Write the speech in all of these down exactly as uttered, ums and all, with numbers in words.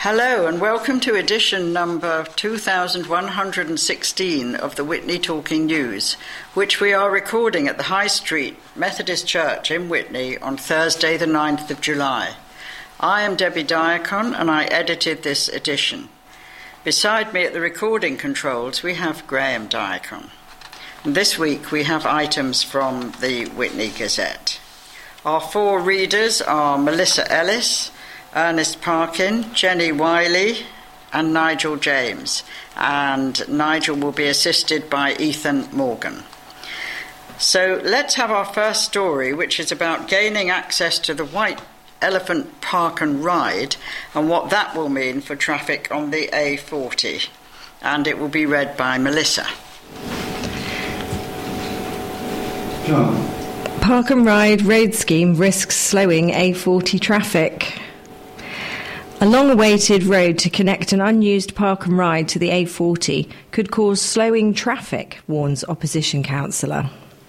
Hello and welcome to edition number two thousand one hundred sixteen of the Witney Talking News, which we are recording at the High Street Methodist Church in Witney on Thursday the ninth of July. I am Debbie Diacon and I edited this edition. Beside me at the recording controls we have Graham Diacon. And this week we have items from the Witney Gazette. Our four readers are Melissa Ellis, Ernest Parkin, Jenny Wiley and Nigel James, and Nigel will be assisted by Ethan Morgan. So let's have our first story, which is about gaining access to the White Elephant Park and Ride and what that will mean for traffic on the A forty, and it will be read by Melissa. John. Park and Ride road scheme risks slowing A forty traffic. A long-awaited road to connect an unused park and ride to the A forty could cause slowing traffic, warns opposition councillor.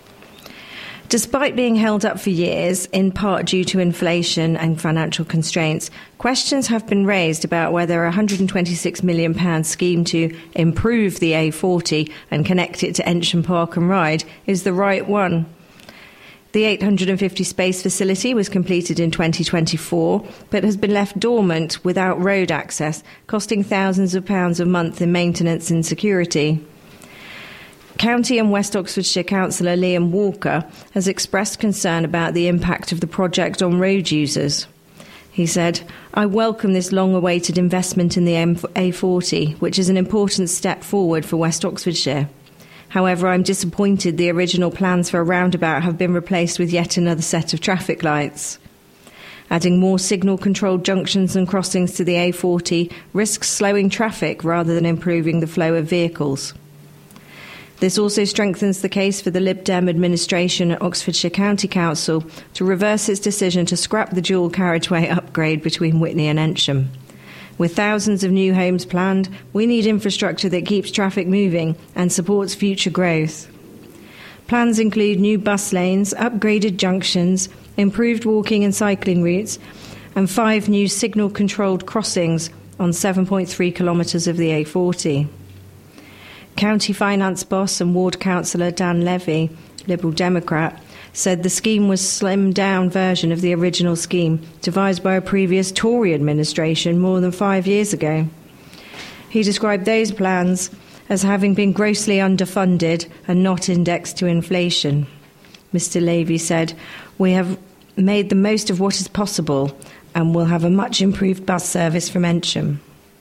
Despite being held up for years, in part due to inflation and financial constraints, questions have been raised about whether a one hundred twenty-six million pounds scheme to improve the A forty and connect it to Ensham Park and Ride is the right one. The eight hundred fifty space facility was completed in twenty twenty-four, but has been left dormant without road access, costing thousands of pounds a month in maintenance and security. County and West Oxfordshire Councillor Liam Walker has expressed concern about the impact of the project on road users. He said, "I welcome this long-awaited investment in the A forty, which is an important step forward for West Oxfordshire. However, I'm disappointed the original plans for a roundabout have been replaced with yet another set of traffic lights. Adding more signal-controlled junctions and crossings to the A forty risks slowing traffic rather than improving the flow of vehicles. This also strengthens the case for the Lib Dem administration at Oxfordshire County Council to reverse its decision to scrap the dual carriageway upgrade between Witney and Ensham. With thousands of new homes planned, we need infrastructure that keeps traffic moving and supports future growth. Plans include new bus lanes, upgraded junctions, improved walking and cycling routes, and five new signal-controlled crossings on seven point three kilometres of the A forty. County Finance Boss and Ward Councillor Dan Levy, Liberal Democrat, said the scheme was a slimmed-down version of the original scheme devised by a previous Tory administration more than five years ago. He described those plans as having been grossly underfunded and not indexed to inflation. Mister Levy said, "We have made the most of what is possible and will have a much improved bus service from Ensham.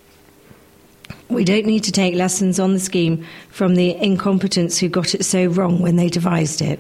We don't need to take lessons on the scheme from the incompetents who got it so wrong when they devised it."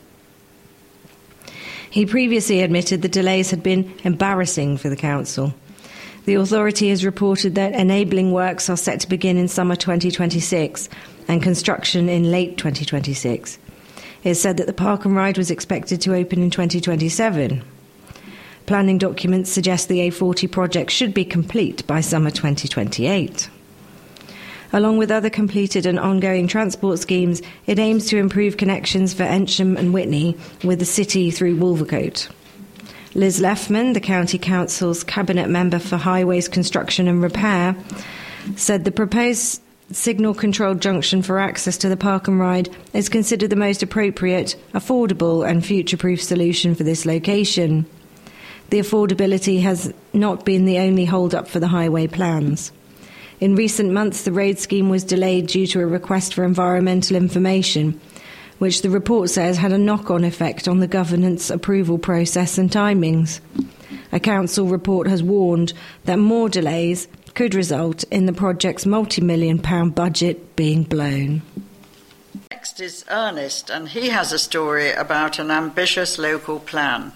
He previously admitted the delays had been embarrassing for the council. The authority has reported that enabling works are set to begin in summer twenty twenty-six and construction in late twenty twenty-six. It said that the Park and Ride was expected to open in twenty twenty-seven. Planning documents suggest the A forty project should be complete by summer twenty twenty-eight. Along with other completed and ongoing transport schemes, it aims to improve connections for Ensham and Witney with the city through Wolvercote. Liz Leffman, the County Council's Cabinet Member for Highways Construction and Repair, said the proposed signal-controlled junction for access to the Park and Ride is considered the most appropriate, affordable and future-proof solution for this location. The affordability has not been the only hold-up for the highway plans. In recent months, the road scheme was delayed due to a request for environmental information, which the report says had a knock-on effect on the governance approval process and timings. A council report has warned that more delays could result in the project's multi-million pound budget being blown. Next is Ernest, and he has a story about an ambitious local plan.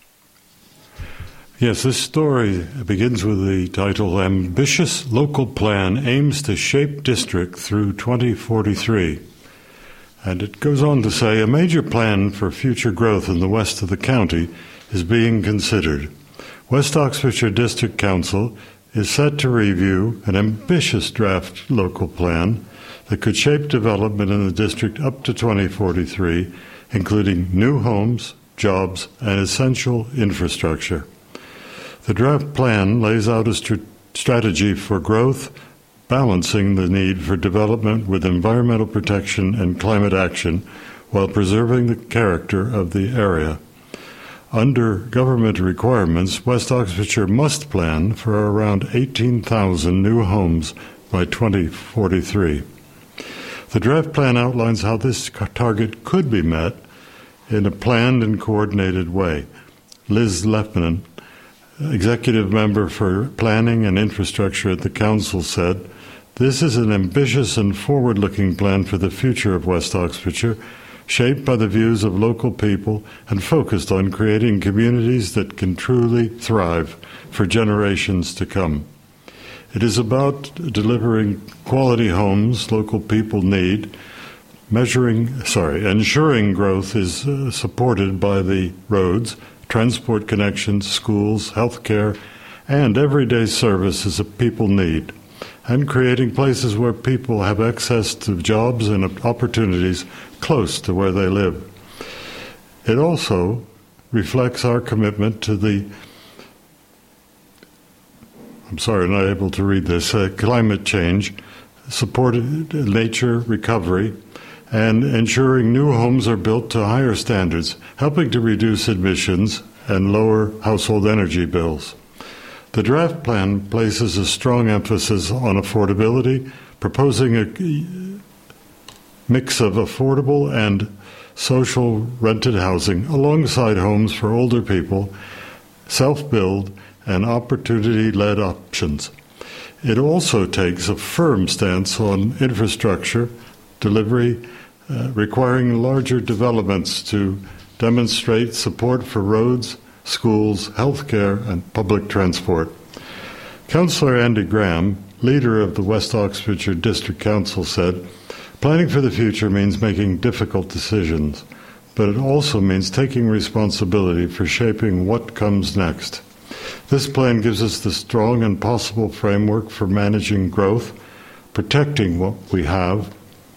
Yes, this story begins with the title, "Ambitious Local Plan Aims to Shape District Through twenty forty-three. And it goes on to say, a major plan for future growth in the west of the county is being considered. West Oxfordshire District Council is set to review an ambitious draft local plan that could shape development in the district up to twenty forty-three, including new homes, jobs, and essential infrastructure. The draft plan lays out a strategic strategy for growth, balancing the need for development with environmental protection and climate action while preserving the character of the area. Under government requirements, West Oxfordshire must plan for around eighteen thousand new homes by twenty forty-three. The draft plan outlines how this target could be met in a planned and coordinated way. Liz Lefman, executive member for planning and infrastructure at the council, said, "This is an ambitious and forward-looking plan for the future of West Oxfordshire, shaped by the views of local people and focused on creating communities that can truly thrive for generations to come. It is about delivering quality homes local people need, measuring, sorry, ensuring growth is uh, supported by the roads, transport connections, schools, healthcare, and everyday services that people need, and creating places where people have access to jobs and opportunities close to where they live. It also reflects our commitment to the, I'm sorry, not able to read this, uh, climate change, supported nature recovery, and ensuring new homes are built to higher standards, helping to reduce emissions and lower household energy bills. The draft plan places a strong emphasis on affordability, proposing a mix of affordable and social rented housing alongside homes for older people, self-build, and opportunity-led options. It also takes a firm stance on infrastructure delivery, uh, requiring larger developments to demonstrate support for roads, schools, healthcare, and public transport. Councillor Andy Graham, leader of the West Oxfordshire District Council, said, "Planning for the future means making difficult decisions, but it also means taking responsibility for shaping what comes next. This plan gives us the strong and possible framework for managing growth, protecting what we have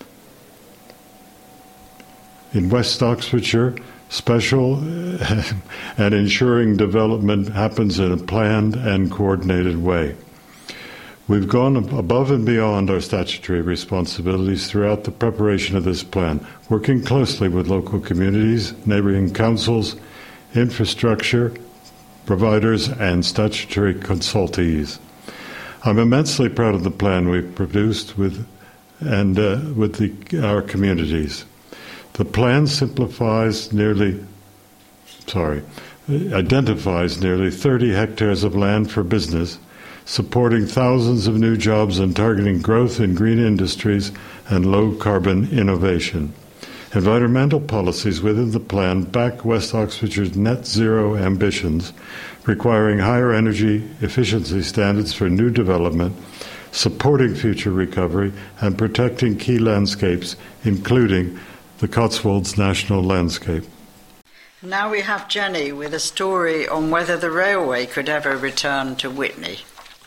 in West Oxfordshire, special, and ensuring development happens in a planned and coordinated way. We've gone above and beyond our statutory responsibilities throughout the preparation of this plan, working closely with local communities, neighbouring councils, infrastructure providers, and statutory consultees. I'm immensely proud of the plan we've produced with and uh, with the, our communities. The plan simplifies nearly, sorry, identifies nearly thirty hectares of land for business, supporting thousands of new jobs and targeting growth in green industries and low-carbon innovation. Environmental policies within the plan back West Oxfordshire's net zero ambitions, requiring higher energy efficiency standards for new development, supporting future recovery, and protecting key landscapes, including the Cotswolds National Landscape. Now we have Jenny with a story on whether the railway could ever return to Witney.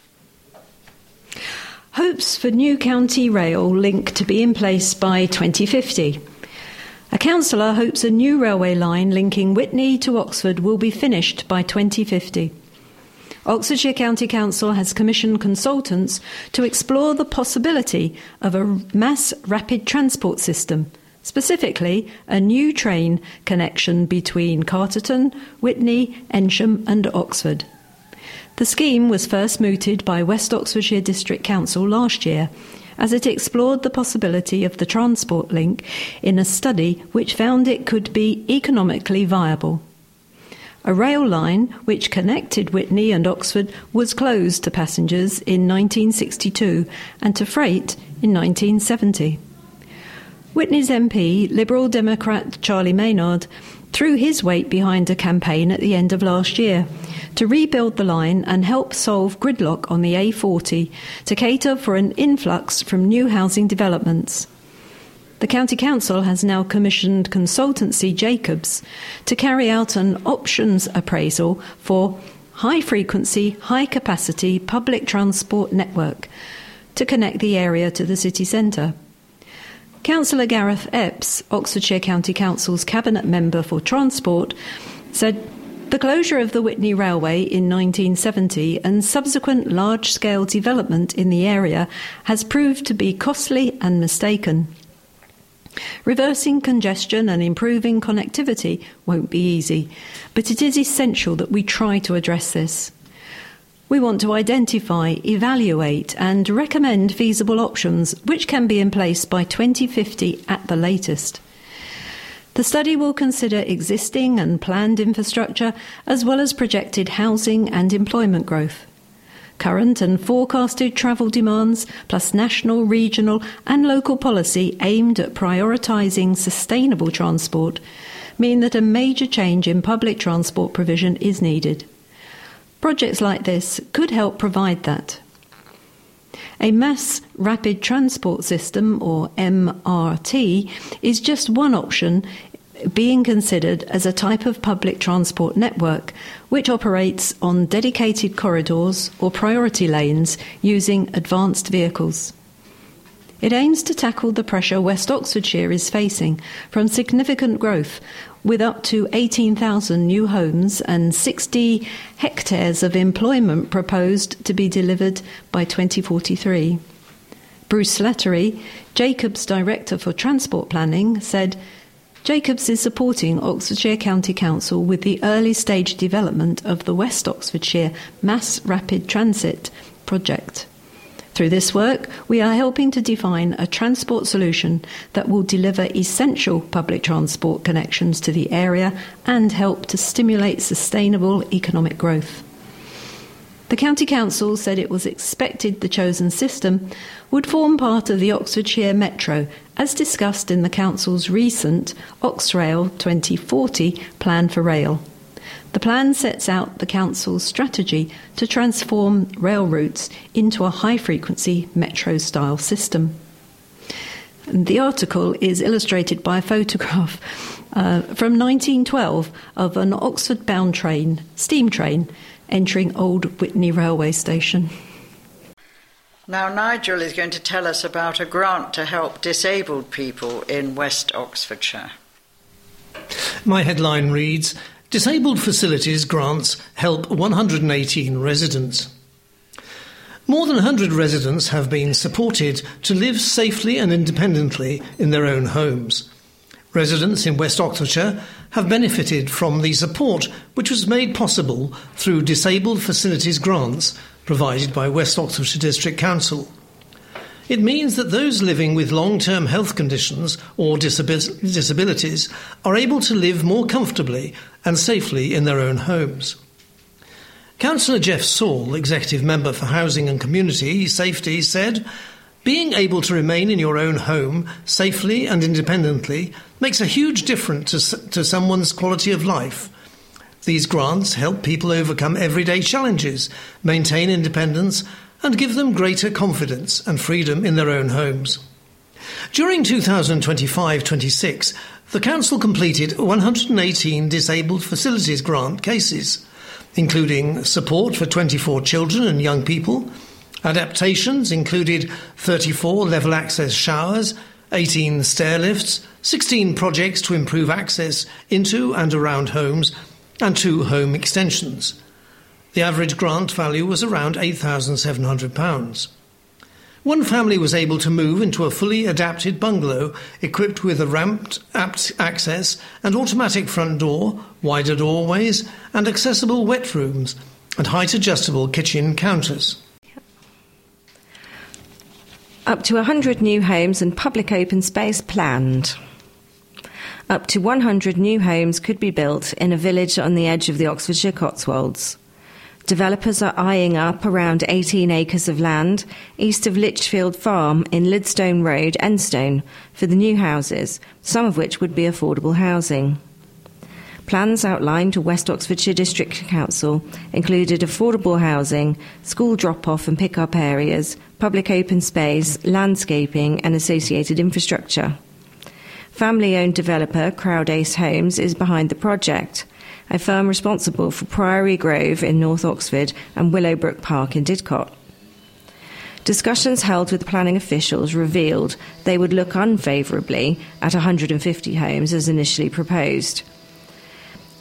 Hopes for new county rail link to be in place by twenty fifty. A councillor hopes a new railway line linking Witney to Oxford will be finished by twenty fifty. Oxfordshire County Council has commissioned consultants to explore the possibility of a mass rapid transport system, specifically a new train connection between Carterton, Witney, Ensham and Oxford. The scheme was first mooted by West Oxfordshire District Council last year, as it explored the possibility of the transport link in a study which found it could be economically viable. A rail line which connected Witney and Oxford was closed to passengers in nineteen sixty-two and to freight in nineteen seventy. Witney's M P, Liberal Democrat Charlie Maynard, threw his weight behind a campaign at the end of last year to rebuild the line and help solve gridlock on the A forty to cater for an influx from new housing developments. The County Council has now commissioned consultancy Jacobs to carry out an options appraisal for high-frequency, high-capacity public transport network to connect the area to the city centre. Councillor Gareth Epps, Oxfordshire County Council's Cabinet Member for Transport, said The closure of the Witney Railway in nineteen seventy and subsequent large-scale development in the area has proved to be costly and mistaken. Reversing congestion and improving connectivity won't be easy, but it is essential that we try to address this. We want to identify, evaluate and recommend feasible options which can be in place by twenty fifty at the latest. The study will consider existing and planned infrastructure as well as projected housing and employment growth. Current and forecasted travel demands, plus national, regional and local policy aimed at prioritising sustainable transport, mean that a major change in public transport provision is needed. Projects like this could help provide that. A mass rapid transport system, or M R T, is just one option being considered as a type of public transport network which operates on dedicated corridors or priority lanes using advanced vehicles. It aims to tackle the pressure West Oxfordshire is facing from significant growth, with up to eighteen thousand new homes and sixty hectares of employment proposed to be delivered by twenty forty-three. Bruce Slattery, Jacobs Director for Transport Planning, said, Jacobs is supporting Oxfordshire County Council with the early stage development of the West Oxfordshire Mass Rapid Transit project. Through this work, we are helping to define a transport solution that will deliver essential public transport connections to the area and help to stimulate sustainable economic growth. The County Council said it was expected the chosen system would form part of the Oxfordshire Metro, as discussed in the Council's recent Oxrail twenty forty plan for rail. The plan sets out the Council's strategy to transform rail routes into a high-frequency metro-style system. The article is illustrated by a photograph uh, from nineteen twelve of an Oxford-bound train, steam train, entering Old Witney Railway Station. Now Nigel is going to tell us about a grant to help disabled people in West Oxfordshire. My headline reads, Disabled Facilities Grants Help one hundred eighteen Residents. More than one hundred residents have been supported to live safely and independently in their own homes. Residents in West Oxfordshire have benefited from the support which was made possible through Disabled Facilities Grants provided by West Oxfordshire District Council. It means that those living with long-term health conditions or disabil- disabilities are able to live more comfortably and safely in their own homes. Councillor Jeff Saul, Executive Member for Housing and Community Safety, said, Being able to remain in your own home safely and independently makes a huge difference to, to someone's quality of life. These grants help people overcome everyday challenges, maintain independence, and give them greater confidence and freedom in their own homes. During two thousand twenty-five twenty-six, the Council completed one hundred eighteen Disabled Facilities Grant cases, including support for twenty-four children and young people. Adaptations included thirty-four level access showers, eighteen stair lifts, sixteen projects to improve access into and around homes, and two home extensions. The average grant value was around eight thousand seven hundred pounds. One family was able to move into a fully adapted bungalow equipped with a ramped access and automatic front door, wider doorways and accessible wet rooms and height-adjustable kitchen counters. Up to one hundred new homes and public open space planned. Up to one hundred new homes could be built in a village on the edge of the Oxfordshire Cotswolds. Developers are eyeing up around eighteen acres of land east of Lichfield Farm in Lidstone Road, Enstone, for the new houses, some of which would be affordable housing. Plans outlined to West Oxfordshire District Council included affordable housing, school drop-off and pick-up areas, public open space, landscaping and associated infrastructure. Family-owned developer Crowd Ace Homes is behind the project, a firm responsible for Priory Grove in North Oxford and Willowbrook Park in Didcot. Discussions held with planning officials revealed they would look unfavourably at one hundred fifty homes as initially proposed.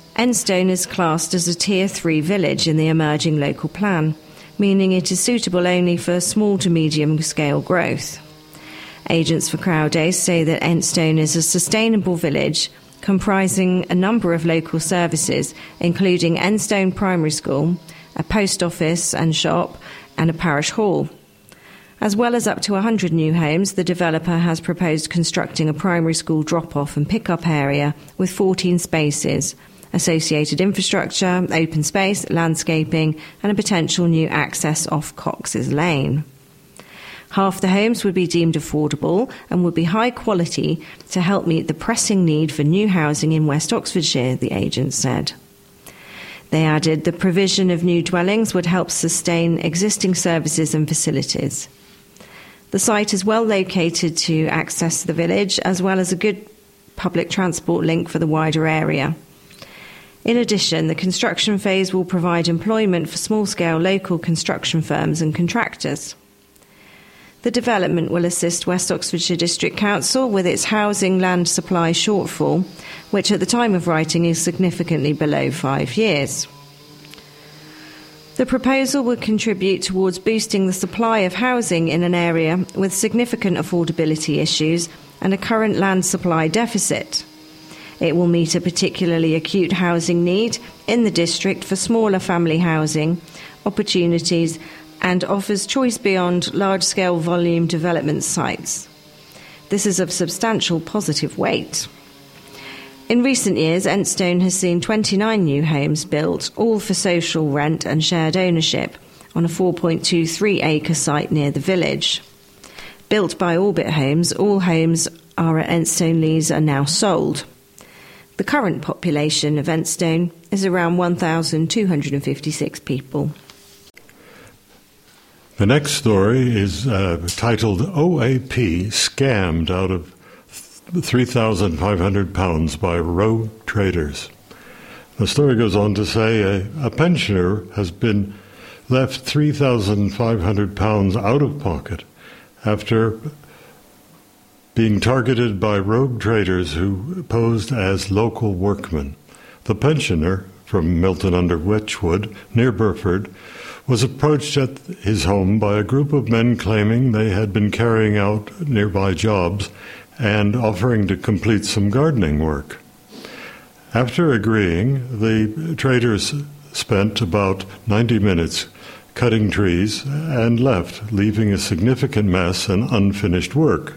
Enstone is classed as a Tier three village in the emerging local plan, meaning it is suitable only for small to medium-scale growth. Agents for Crowdace say that Enstone is a sustainable village comprising a number of local services, including Enstone Primary School, a post office and shop, and a parish hall. As well as up to one hundred new homes, the developer has proposed constructing a primary school drop-off and pick-up area with fourteen spaces, associated infrastructure, open space, landscaping, and a potential new access off Cox's Lane. Half the homes would be deemed affordable and would be high quality to help meet the pressing need for new housing in West Oxfordshire, the agent said. They added the provision of new dwellings would help sustain existing services and facilities. The site is well located to access the village, as well as a good public transport link for the wider area. In addition, the construction phase will provide employment for small-scale local construction firms and contractors. The development will assist West Oxfordshire District Council with its housing land supply shortfall, which at the time of writing is significantly below five years. The proposal would contribute towards boosting the supply of housing in an area with significant affordability issues and a current land supply deficit. It will meet a particularly acute housing need in the district for smaller family housing opportunities and offers choice beyond large-scale volume development sites. This is of substantial positive weight. In recent years, Enstone has seen twenty-nine new homes built, all for social rent and shared ownership, on a four point two three acre site near the village. Built by Orbit Homes, all homes are at Enstone Leys are now sold. The current population of Enstone is around one thousand two hundred fifty-six people. The next story is uh, titled O A P Scammed Out of three thousand five hundred pounds by Rogue Traders. The story goes on to say a, a pensioner has been left three thousand five hundred pounds out of pocket after being targeted by rogue traders who posed as local workmen. The pensioner, from Milton under Witchwood, near Burford, was approached at his home by a group of men claiming they had been carrying out nearby jobs and offering to complete some gardening work. After agreeing, the traders spent about ninety minutes cutting trees and left, leaving a significant mess and unfinished work.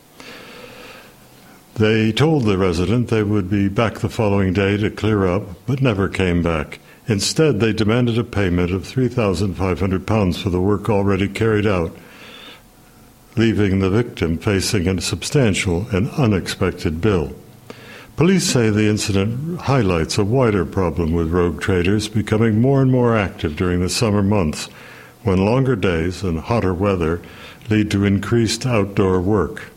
They told the resident they would be back the following day to clear up, but never came back. Instead, they demanded a payment of three thousand five hundred pounds for the work already carried out, leaving the victim facing a substantial and unexpected bill. Police say the incident highlights a wider problem with rogue traders becoming more and more active during the summer months, when longer days and hotter weather lead to increased outdoor work.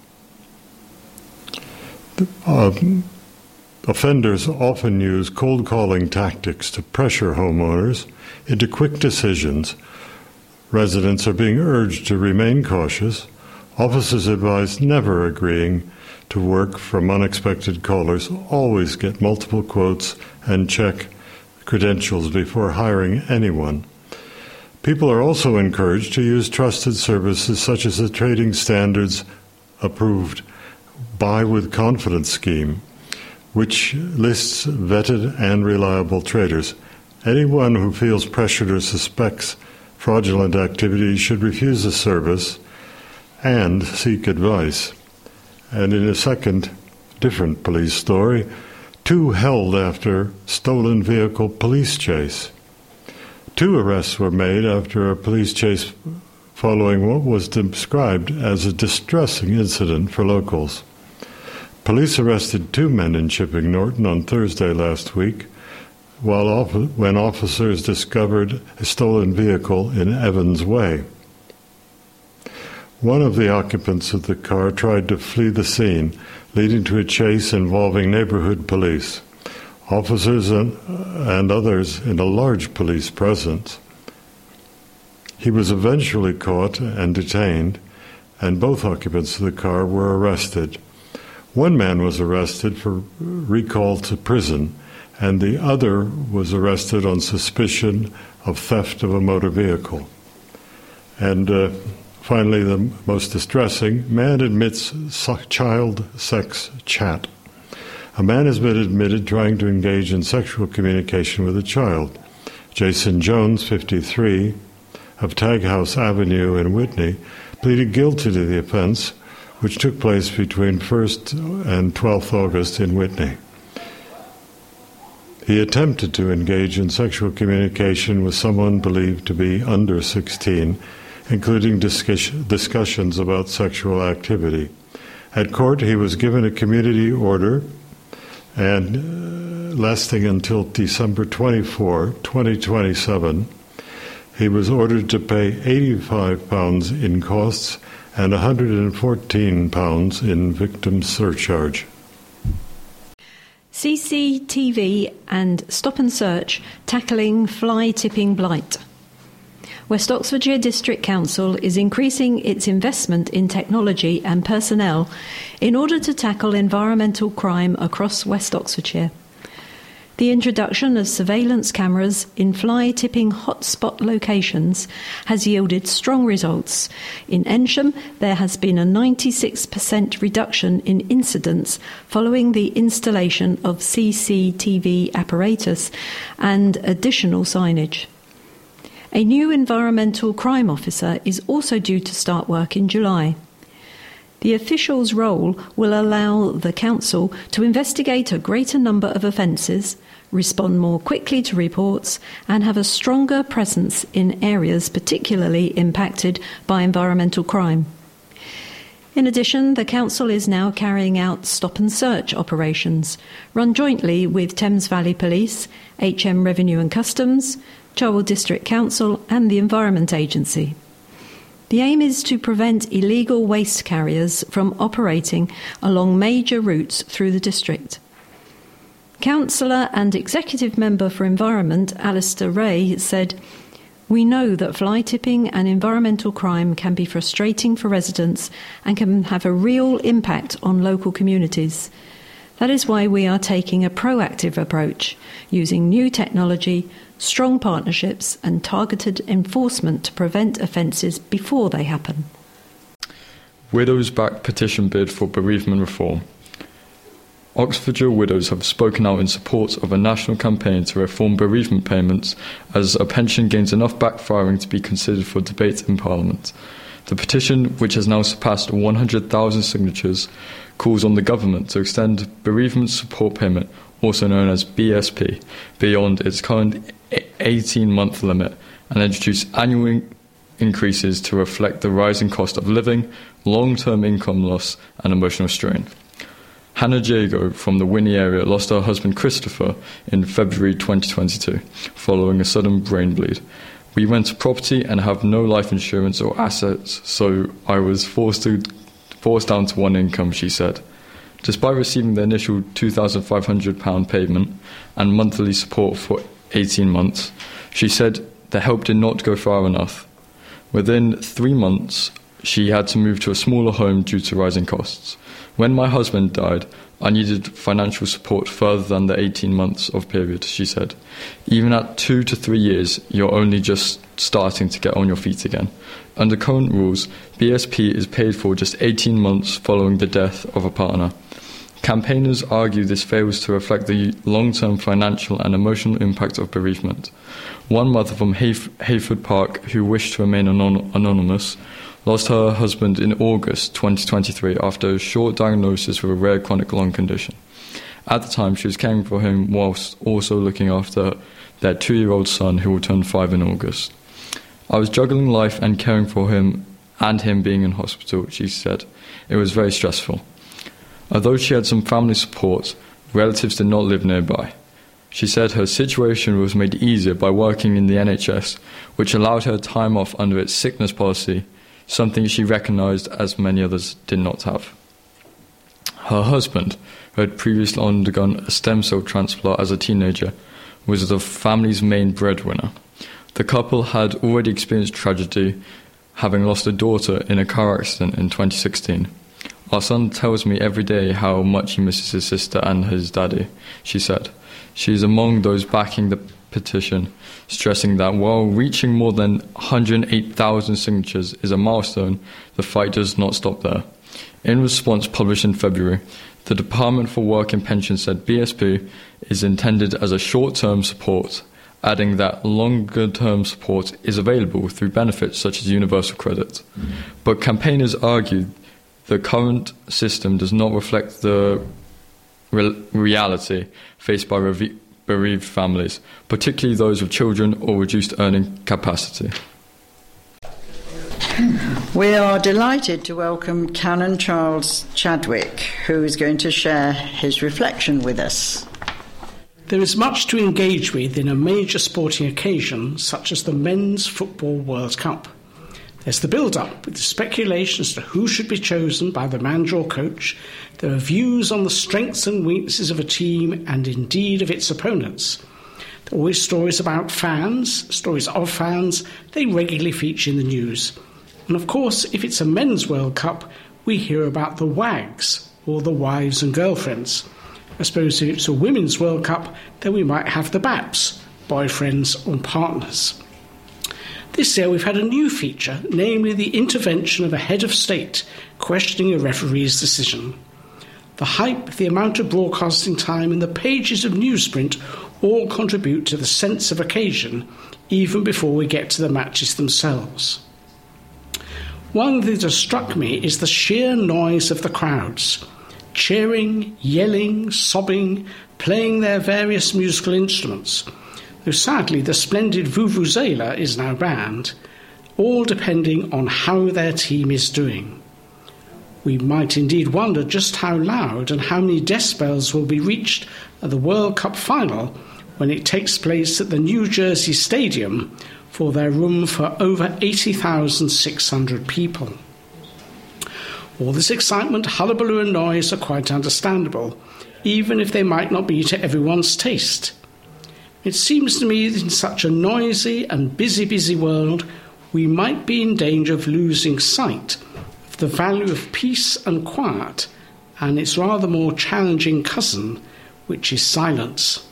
Uh, offenders often use cold-calling tactics to pressure homeowners into quick decisions. Residents are being urged to remain cautious. Officers advise never agreeing to work from unexpected callers. Always get multiple quotes and check credentials before hiring anyone. People are also encouraged to use trusted services such as the Trading Standards approved Buy with Confidence scheme, which lists vetted and reliable traders. Anyone who feels pressured or suspects fraudulent activity should refuse the service and seek advice. And in a second, different police story, two held after stolen vehicle police chase. Two arrests were made after a police chase following what was described as a distressing incident for locals. Police arrested two men in Chipping Norton on Thursday last week, while off- when officers discovered a stolen vehicle in Evans Way. One of the occupants of the car tried to flee the scene, leading to a chase involving neighborhood police, officers and, and others in a large police presence. He was eventually caught and detained, and both occupants of the car were arrested. One man was arrested for recall to prison, and the other was arrested on suspicion of theft of a motor vehicle. And uh, finally, the most distressing, man admits child sex chat. A man has been admitted trying to engage in sexual communication with a child. Jason Jones, fifty-three, of Tag House Avenue in Whitney, pleaded guilty to the offense, which took place between first and twelfth August in Whitney. He attempted to engage in sexual communication with someone believed to be under sixteen, including discuss- discussions about sexual activity. At court, he was given a community order and uh, lasting until December twenty-fourth, twenty twenty-seven. He was ordered to pay eighty-five pounds in costs and one hundred fourteen pounds in victim surcharge. C C T V and Stop and Search tackling fly tipping blight. West Oxfordshire District Council is increasing its investment in technology and personnel in order to tackle environmental crime across West Oxfordshire. The introduction of surveillance cameras in fly-tipping hotspot locations has yielded strong results. In Ensham, there has been a ninety-six percent reduction in incidents following the installation of C C T V apparatus and additional signage. A new environmental crime officer is also due to start work in July. The official's role will allow the council to investigate a greater number of offences, respond more quickly to reports, and have a stronger presence in areas particularly impacted by environmental crime. In addition, the council is now carrying out stop and search operations, run jointly with Thames Valley Police, H M Revenue and Customs, Cherwell District Council and the Environment Agency. The aim is to prevent illegal waste carriers from operating along major routes through the district. Councillor and Executive Member for Environment, Alistair Ray, said, "We know that fly tipping and environmental crime can be frustrating for residents and can have a real impact on local communities. That is why we are taking a proactive approach, using new technology, strong partnerships and targeted enforcement to prevent offences before they happen." Widows back petition bid for bereavement reform. Oxfordshire widows have spoken out in support of a national campaign to reform bereavement payments as a pension gains enough backfiring to be considered for debate in Parliament. The petition, which has now surpassed one hundred thousand signatures, calls on the government to extend bereavement support payment, also known as B S P, beyond its current eighteen-month limit and introduce annual in- increases to reflect the rising cost of living, long-term income loss and emotional strain. Hannah Jago from the Whitney area lost her husband Christopher in February twenty twenty-two following a sudden brain bleed. "We rent a property and have no life insurance or assets, so I was forced to forced down to one income," she said. Despite receiving the initial two thousand five hundred pounds payment and monthly support for eighteen months, she said the help did not go far enough. Within three months, she had to move to a smaller home due to rising costs. "When my husband died, I needed financial support further than the eighteen months of period," she said. "Even at two to three years, you're only just starting to get on your feet again. Under current rules, B S P is paid for just eighteen months following the death of a partner. Campaigners argue this fails to reflect the long-term financial and emotional impact of bereavement. One mother from Hayf- Hayford Park, who wished to remain anon- anonymous, lost her husband in August twenty twenty-three after a short diagnosis with a rare chronic lung condition. At the time, she was caring for him whilst also looking after their two-year-old son, who will turn five in August. "I was juggling life and caring for him and him being in hospital," she said. "It was very stressful." Although she had some family support, relatives did not live nearby. She said her situation was made easier by working in the N H S, which allowed her time off under its sickness policy, something she recognised as many others did not have. Her husband, who had previously undergone a stem cell transplant as a teenager, was the family's main breadwinner. The couple had already experienced tragedy, having lost a daughter in a car accident in twenty sixteen. "Our son tells me every day how much he misses his sister and his daddy," she said. She is among those backing the petition, stressing that while reaching more than one hundred eight thousand signatures is a milestone, the fight does not stop there. In response published in February, the Department for Work and Pensions said B S P is intended as a short-term support, adding that longer-term support is available through benefits such as universal credit. Mm-hmm. But campaigners argued the current system does not reflect the re- reality faced by re- bereaved families, particularly those with children or reduced earning capacity. We are delighted to welcome Canon Charles Chadwick, who is going to share his reflection with us. There is much to engage with in a major sporting occasion such as the Men's Football World Cup. There's the build-up with the speculation as to who should be chosen by the manager or coach. There are views on the strengths and weaknesses of a team and indeed of its opponents. There are always stories about fans, stories of fans. They regularly feature in the news. And of course, if it's a Men's World Cup, we hear about the WAGs, or the wives and girlfriends. I suppose if it's a Women's World Cup, then we might have the B A Ps, boyfriends or partners. This year we've had a new feature, namely the intervention of a head of state questioning a referee's decision. The hype, the amount of broadcasting time and the pages of newsprint all contribute to the sense of occasion, even before we get to the matches themselves. One thing that has struck me is the sheer noise of the crowds, cheering, yelling, sobbing, playing their various musical instruments, though sadly the splendid vuvuzela is now banned, all depending on how their team is doing. We might indeed wonder just how loud and how many decibels will be reached at the World Cup final when it takes place at the New Jersey Stadium, for their room for over eighty thousand six hundred people. All this excitement, hullabaloo and noise are quite understandable, even if they might not be to everyone's taste. It seems to me that in such a noisy and busy, busy world, we might be in danger of losing sight of the value of peace and quiet and its rather more challenging cousin, which is silence.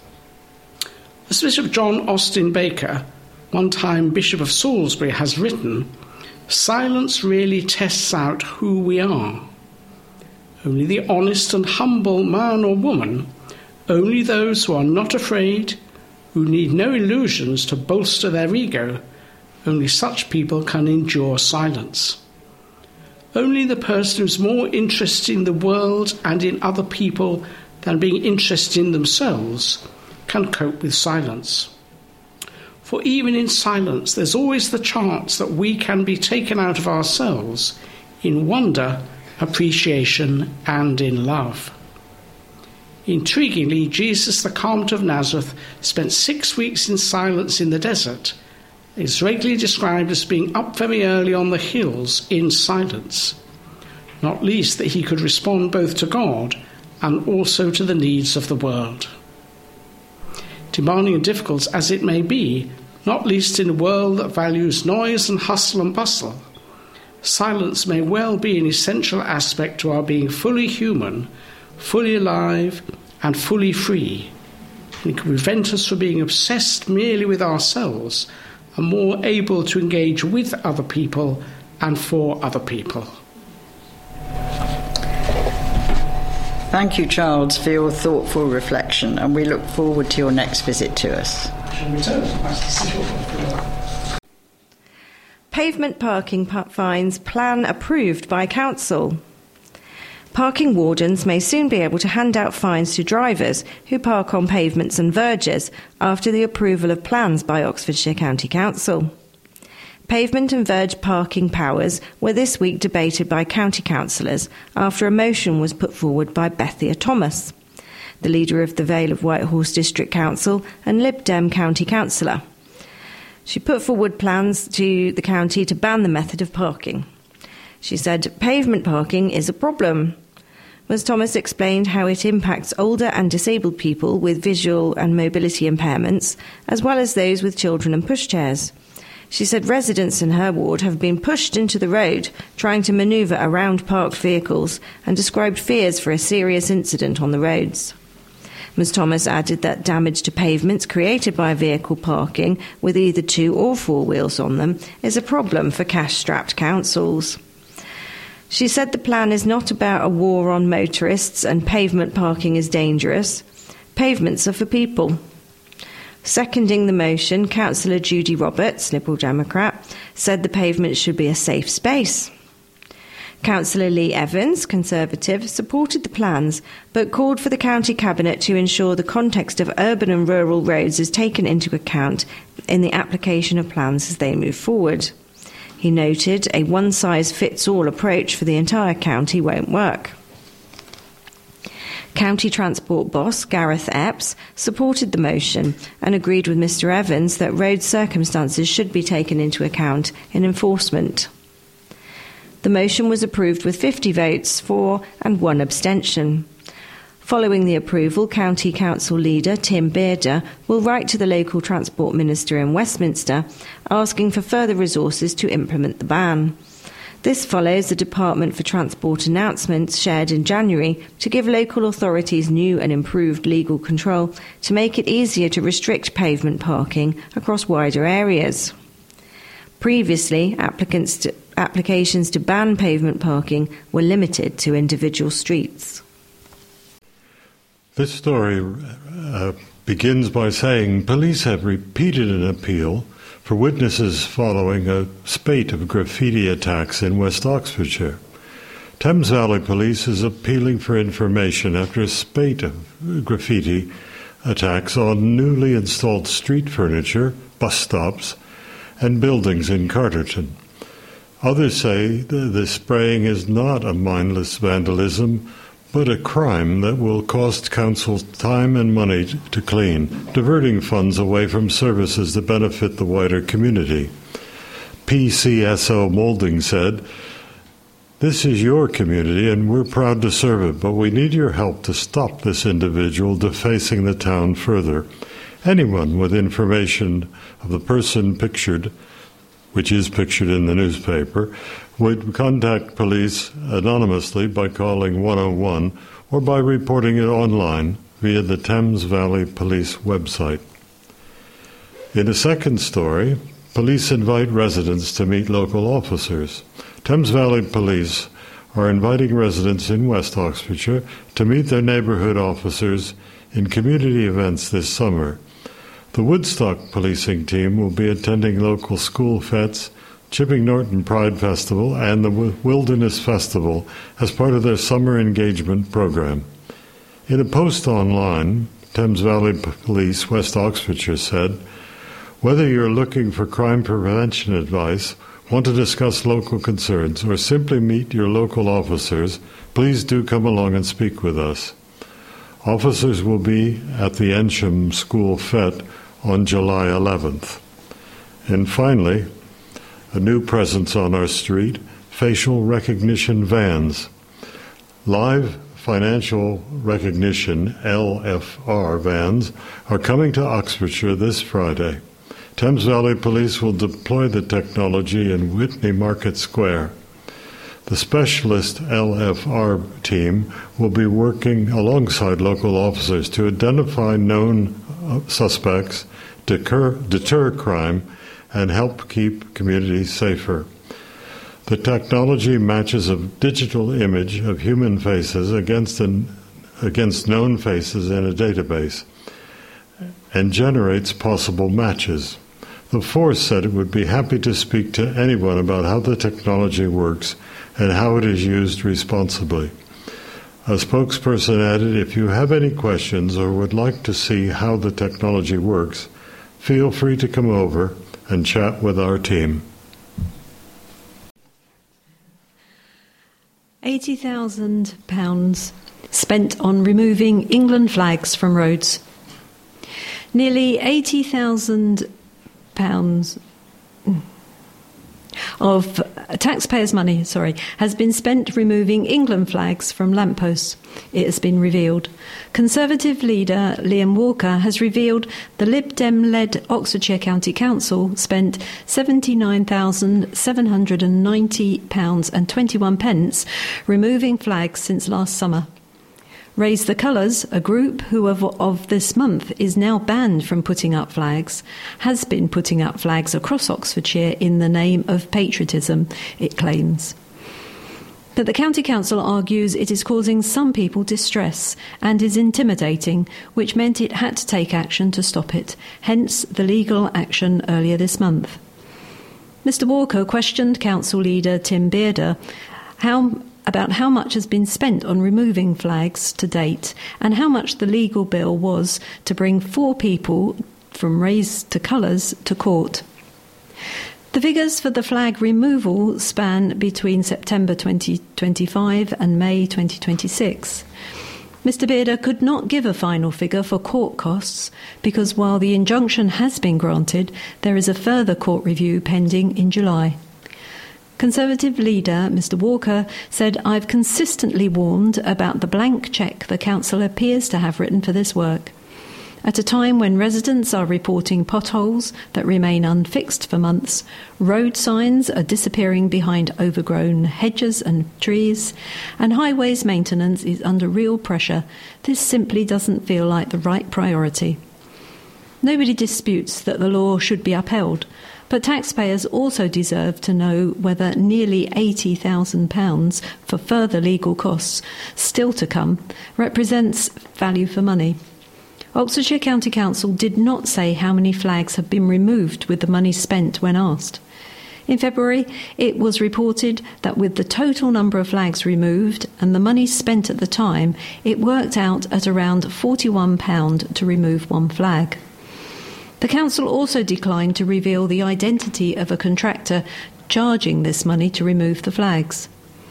As Bishop John Austin Baker, one time Bishop of Salisbury, has written, silence really tests out who we are. Only the honest and humble man or woman, only those who are not afraid, who need no illusions to bolster their ego, only such people can endure silence. Only the person who is more interested in the world and in other people than being interested in themselves can cope with silence. For even in silence, there's always the chance that we can be taken out of ourselves in wonder, appreciation, and in love. Intriguingly, Jesus, the Calmed of Nazareth, spent six weeks in silence in the desert. He is regularly described as being up very early on the hills in silence, not least that he could respond both to God and also to the needs of the world. Demanding and difficult as it may be, not least in a world that values noise and hustle and bustle, silence may well be an essential aspect to our being fully human, fully alive, and fully free. And it can prevent us from being obsessed merely with ourselves and more able to engage with other people and for other people. Thank you, Charles, for your thoughtful reflection, and we look forward to your next visit to us. Pavement parking fines plan approved by council. Parking wardens may soon be able to hand out fines to drivers who park on pavements and verges after the approval of plans by Oxfordshire County Council. Pavement and verge parking powers were this week debated by county councillors after a motion was put forward by Bethia Thomas, the leader of the Vale of Whitehorse District Council and Lib Dem county councillor. She put forward plans to the county to ban the method of parking. She said pavement parking is a problem. Ms Thomas explained how it impacts older and disabled people with visual and mobility impairments, as well as those with children and pushchairs. She said residents in her ward have been pushed into the road trying to manoeuvre around parked vehicles and described fears for a serious incident on the roads. Miz Thomas added that damage to pavements created by vehicle parking with either two or four wheels on them is a problem for cash-strapped councils. She said the plan is not about a war on motorists and pavement parking is dangerous. Pavements are for people. Seconding the motion, Councillor Judy Roberts, Liberal Democrat, said the pavement should be a safe space. Councillor Lee Evans, Conservative, supported the plans but called for the County Cabinet to ensure the context of urban and rural roads is taken into account in the application of plans as they move forward. He noted a one-size-fits-all approach for the entire county won't work. County Transport boss Gareth Epps supported the motion and agreed with Mr Evans that road circumstances should be taken into account in enforcement. The motion was approved with fifty votes for and one abstention. Following the approval, County Council leader Tim Bearder will write to the local Transport Minister in Westminster asking for further resources to implement the ban. This follows the Department for Transport announcements shared in January to give local authorities new and improved legal control to make it easier to restrict pavement parking across wider areas. Previously, applicants to, applications to ban pavement parking were limited to individual streets. This story uh, begins by saying police have repeated an appeal for witnesses following a spate of graffiti attacks in West Oxfordshire. Thames Valley Police is appealing for information after a spate of graffiti attacks on newly installed street furniture, bus stops, and buildings in Carterton. Others say the spraying is not a mindless vandalism, but a crime that will cost council time and money to clean, diverting funds away from services that benefit the wider community. P C S O Moulding said, "This is your community and we're proud to serve it, but we need your help to stop this individual defacing the town further. Anyone with information of the person pictured, which is pictured in the newspaper, would contact police anonymously by calling one oh one or by reporting it online via the Thames Valley Police website." In a second story, police invite residents to meet local officers. Thames Valley Police are inviting residents in West Oxfordshire to meet their neighbourhood officers in community events this summer. The Woodstock policing team will be attending local school fetes, Chipping Norton Pride Festival, and the Wilderness Festival as part of their summer engagement program. In a post online, Thames Valley Police West Oxfordshire said, "Whether you're looking for crime prevention advice, want to discuss local concerns, or simply meet your local officers, please do come along and speak with us." Officers will be at the Ensham School Fete on July eleventh. And finally, a new presence on our street, facial recognition vans. Live financial recognition, L F R, vans are coming to Oxfordshire this Friday. Thames Valley Police will deploy the technology in Whitney Market Square. The specialist L F R team will be working alongside local officers to identify known suspects, deter, deter crime, and help keep communities safer. The technology matches a digital image of human faces against, an, against known faces in a database and generates possible matches. The force said it would be happy to speak to anyone about how the technology works and how it is used responsibly. A spokesperson added, "If you have any questions or would like to see how the technology works, feel free to come over and chat with our team." eighty thousand pounds spent on removing England flags from roads. Nearly eighty thousand pounds of taxpayers' money, sorry, has been spent removing England flags from lampposts, it has been revealed. Conservative leader Liam Walker has revealed the Lib Dem-led Oxfordshire County Council spent seventy-nine thousand seven hundred ninety pounds and twenty-one pence removing flags since last summer. Raise the Colours, a group who of, of this month is now banned from putting up flags, has been putting up flags across Oxfordshire in the name of patriotism, it claims. But the County Council argues it is causing some people distress and is intimidating, which meant it had to take action to stop it, hence the legal action earlier this month. Mister Walker questioned Council leader Tim Bearder how, about how much has been spent on removing flags to date and how much the legal bill was to bring four people from Raise to Colours to court. The figures for the flag removal span between September twenty twenty-five and May twenty twenty-six. Mister Bearder could not give a final figure for court costs because while the injunction has been granted, there is a further court review pending in July. Conservative leader Mister Walker said, "I've consistently warned about the blank cheque the council appears to have written for this work. At a time when residents are reporting potholes that remain unfixed for months, road signs are disappearing behind overgrown hedges and trees, and highways maintenance is under real pressure, this simply doesn't feel like the right priority." Nobody disputes that the law should be upheld, but taxpayers also deserve to know whether nearly eighty thousand pounds for further legal costs, still to come, represents value for money. Oxfordshire County Council did not say how many flags have been removed with the money spent when asked. In February, it was reported that with the total number of flags removed and the money spent at the time, it worked out at around forty-one pounds to remove one flag. The council also declined to reveal the identity of a contractor charging this money to remove the flags.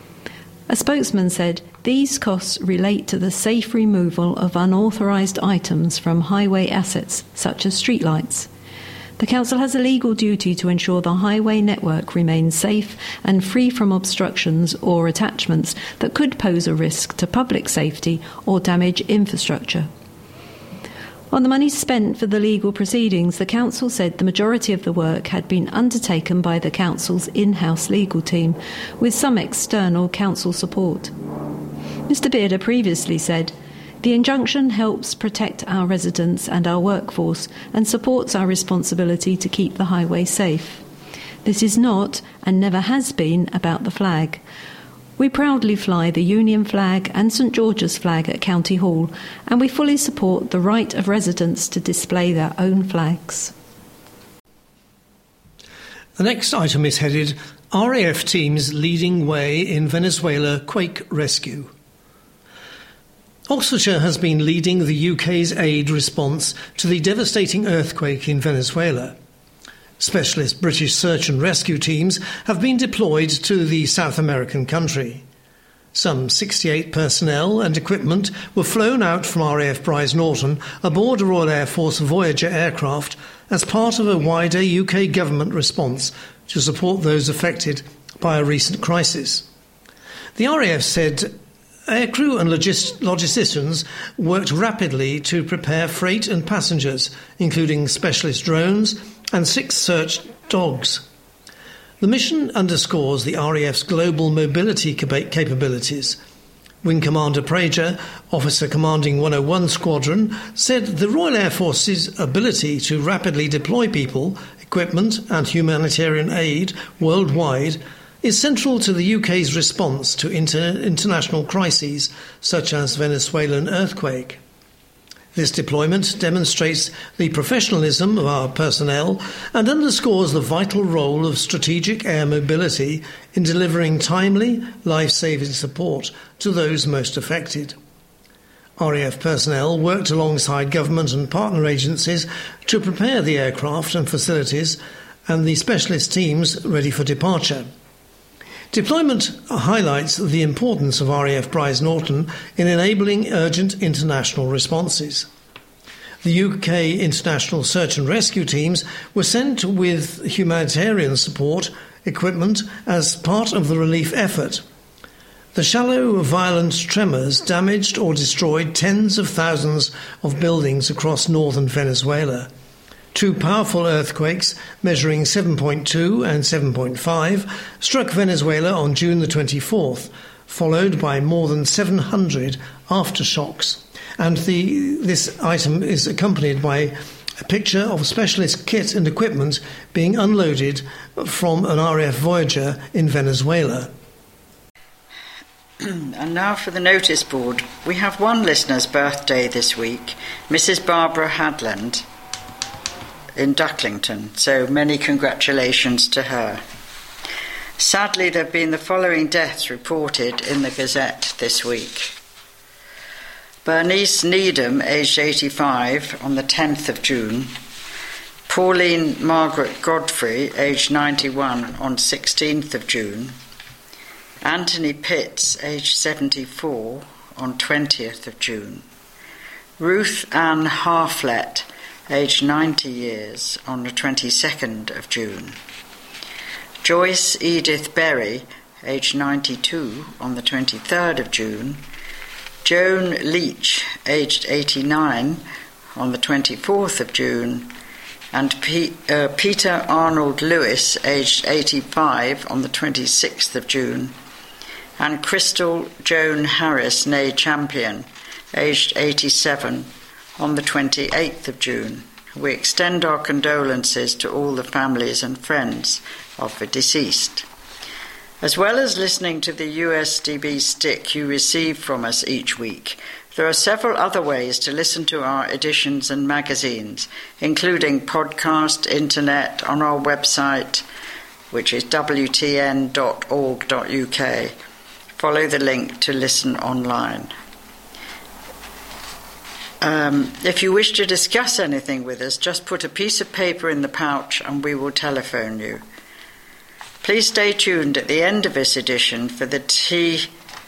A spokesman said, "These costs relate to the safe removal of unauthorised items from highway assets, such as streetlights. The council has a legal duty to ensure the highway network remains safe and free from obstructions or attachments that could pose a risk to public safety or damage infrastructure." On the money spent for the legal proceedings, the council said the majority of the work had been undertaken by the council's in-house legal team, with some external council support. Mister Bearder previously said, "The injunction helps protect our residents and our workforce and supports our responsibility to keep the highway safe. This is not, and never has been, about the flag. We proudly fly the Union flag and St George's flag at County Hall, and we fully support the right of residents to display their own flags." The next item is headed R A F Teams Leading Way in Venezuela Quake Rescue. Oxfordshire has been leading the U K's aid response to the devastating earthquake in Venezuela. Specialist British search and rescue teams have been deployed to the South American country. Some sixty-eight personnel and equipment were flown out from R A F Brize Norton aboard a Royal Air Force Voyager aircraft as part of a wider U K government response to support those affected by a recent crisis. The R A F said aircrew and logist- logisticians worked rapidly to prepare freight and passengers, including specialist drones and six search dogs. The mission underscores the R A F's global mobility cap- capabilities. Wing Commander Prager, officer commanding one oh one Squadron, said the Royal Air Force's ability to rapidly deploy people, equipment and humanitarian aid worldwide is central to the U K's response to inter- international crises such as Venezuelan earthquake. This deployment demonstrates the professionalism of our personnel and underscores the vital role of strategic air mobility in delivering timely, life-saving support to those most affected. R A F personnel worked alongside government and partner agencies to prepare the aircraft and facilities and the specialist teams ready for departure. Deployment highlights the importance of R A F Brize Norton in enabling urgent international responses. The U K international search and rescue teams were sent with humanitarian support equipment as part of the relief effort. The shallow, violent tremors damaged or destroyed tens of thousands of buildings across northern Venezuela. Two powerful earthquakes, measuring seven point two and seven point five, struck Venezuela on June the twenty-fourth, followed by more than seven hundred aftershocks. And the, this item is accompanied by a picture of specialist kit and equipment being unloaded from an R A F Voyager in Venezuela. And now for the notice board. We have one listener's birthday this week, Missus Barbara Hadland in Ducklington, so many congratulations to her. Sadly, there have been the following deaths reported in the Gazette this week. Bernice Needham, aged eighty-five, on the tenth of June. Pauline Margaret Godfrey, aged ninety-one, on sixteenth of June. Anthony Pitts, aged seventy-four, on twentieth of June. Ruth Ann Harflett, aged ninety years, on the twenty-second of June. Joyce Edith Berry, aged ninety-two, on the twenty-third of June. Joan Leach, aged eighty-nine, on the twenty-fourth of June. And P- uh, Peter Arnold Lewis, aged eighty-five, on the twenty-sixth of June. And Crystal Joan Harris, née Champion, aged eighty-seven, on the twenty-eighth of June. We extend our condolences to all the families and friends of the deceased. As well as listening to the U S D B stick you receive from us each week, there are several other ways to listen to our editions and magazines, including podcast, internet, on our website, which is w t n dot org dot u k. Follow the link to listen online. Um, if you wish to discuss anything with us, just put a piece of paper in the pouch and we will telephone you. Please stay tuned at the end of this edition for the T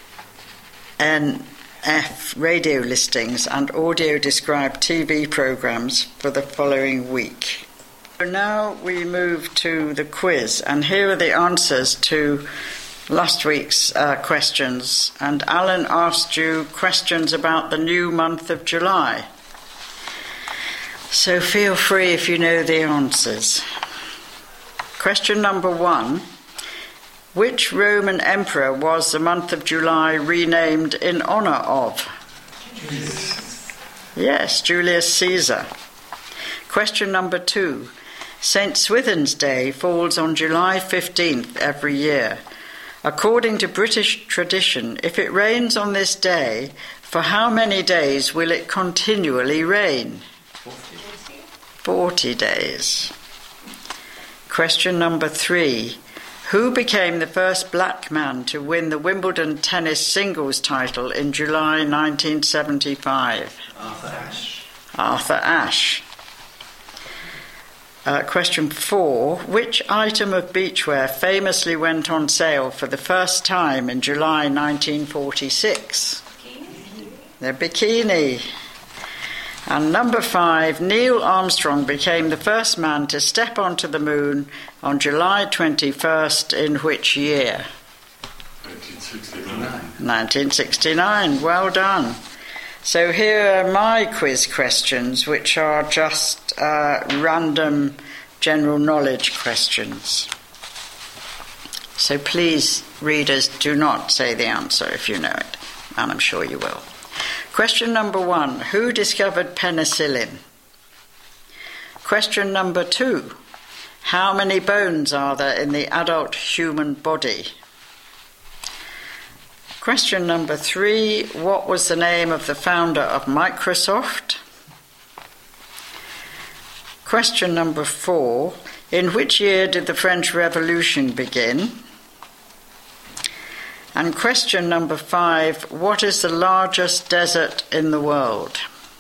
N F radio listings and audio-described T V programmes for the following week. So now we move to the quiz, and here are the answers to last week's uh, questions. And Alan asked you questions about the new month of July. So feel free if you know the answers. Question number one. Which Roman emperor was the month of July renamed in honour of? Julius. Yes, Julius Caesar. Question number two. Saint Swithin's Day falls on July fifteenth every year. According to British tradition, if it rains on this day, for how many days will it continually rain? Forty. Forty days. Question number three. Who became the first black man to win the Wimbledon tennis singles title in July nineteen seventy-five? Arthur Ashe. Arthur Ashe. Uh, question four. Which item of beachwear famously went on sale for the first time in July nineteen forty-six? Bikini. The bikini. And number five, Neil Armstrong became the first man to step onto the moon on July twenty-first in which year? nineteen sixty-nine. nineteen sixty-nine, well done. So here are my quiz questions, which are just uh, random general knowledge questions. So please, readers, do not say the answer if you know it, and I'm sure you will. Question number one, who discovered penicillin? Question number two, how many bones are there in the adult human body? Question number three, what was the name of the founder of Microsoft? Question number four, in which year did the French Revolution begin? And question number five, what is the largest desert in the world?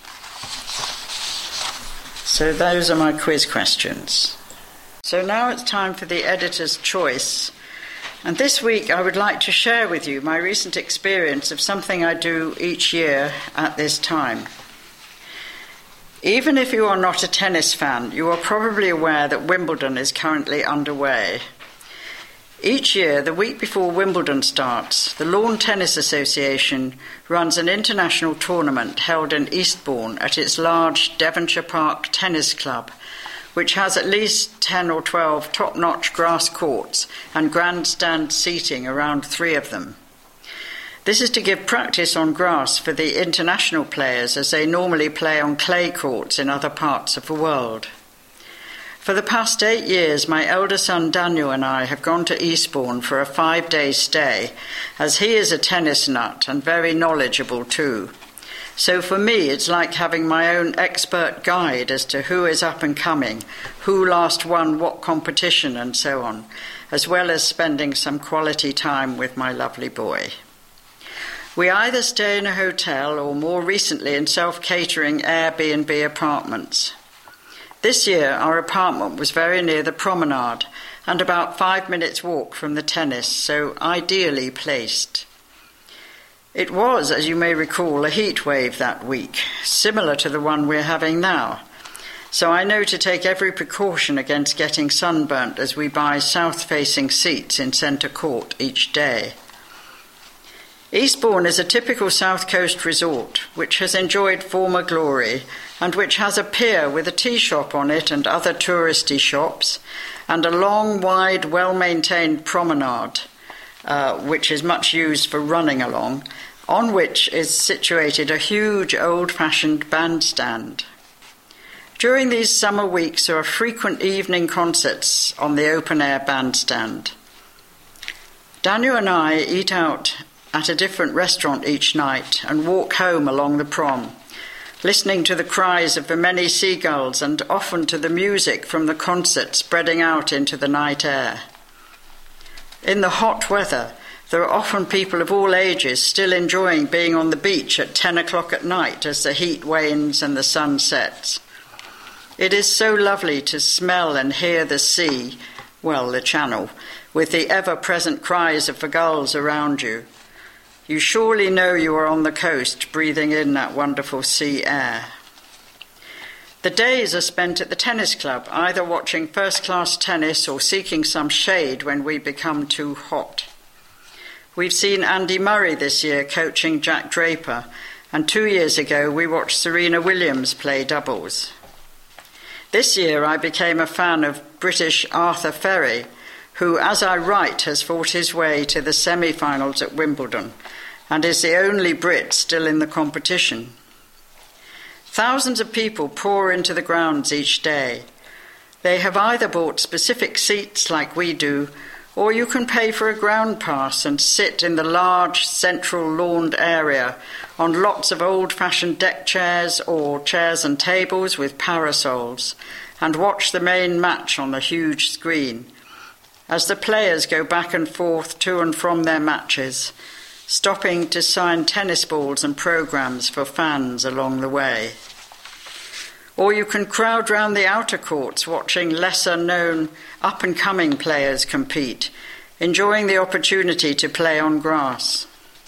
So those are my quiz questions. So now it's time for the editor's choice. And this week I would like to share with you my recent experience of something I do each year at this time. Even if you are not a tennis fan, you are probably aware that Wimbledon is currently underway. Each year, the week before Wimbledon starts, the Lawn Tennis Association runs an international tournament held in Eastbourne at its large Devonshire Park Tennis Club, which has at least ten or twelve top-notch grass courts and grandstand seating around three of them. This is to give practice on grass for the international players as they normally play on clay courts in other parts of the world. For the past eight years, my elder son Daniel and I have gone to Eastbourne for a five-day stay, as he is a tennis nut and very knowledgeable too. So for me, it's like having my own expert guide as to who is up and coming, who last won what competition and so on, as well as spending some quality time with my lovely boy. We either stay in a hotel or more recently in self-catering Airbnb apartments. This year, our apartment was very near the promenade and about five minutes' walk from the tennis, so ideally placed. It was, as you may recall, a heat wave that week, similar to the one we're having now. So I know to take every precaution against getting sunburnt as we buy south-facing seats in Centre Court each day. Eastbourne is a typical South Coast resort, which has enjoyed former glory and which has a pier with a tea shop on it and other touristy shops, and a long, wide, well-maintained promenade, uh, which is much used for running along, on which is situated a huge old-fashioned bandstand. During these summer weeks there are frequent evening concerts on the open-air bandstand. Daniel and I eat out at a different restaurant each night and walk home along the prom, listening to the cries of the many seagulls and often to the music from the concert spreading out into the night air. In the hot weather, there are often people of all ages still enjoying being on the beach at ten o'clock at night as the heat wanes and the sun sets. It is so lovely to smell and hear the sea, well, the channel, with the ever-present cries of the gulls around you. You surely know you are on the coast, breathing in that wonderful sea air. The days are spent at the tennis club, either watching first-class tennis or seeking some shade when we become too hot. We've seen Andy Murray this year coaching Jack Draper, and two years ago we watched Serena Williams play doubles. This year I became a fan of British Arthur Ferry, who, as I write, has fought his way to the semi-finals at Wimbledon and is the only Brit still in the competition. Thousands of people pour into the grounds each day. They have either bought specific seats like we do, or you can pay for a ground pass and sit in the large central lawned area on lots of old-fashioned deck chairs or chairs and tables with parasols and watch the main match on the huge screen as the players go back and forth to and from their matches, stopping to sign tennis balls and programmes for fans along the way. Or you can crowd round the outer courts watching lesser-known, up-and-coming players compete, enjoying the opportunity to play on grass.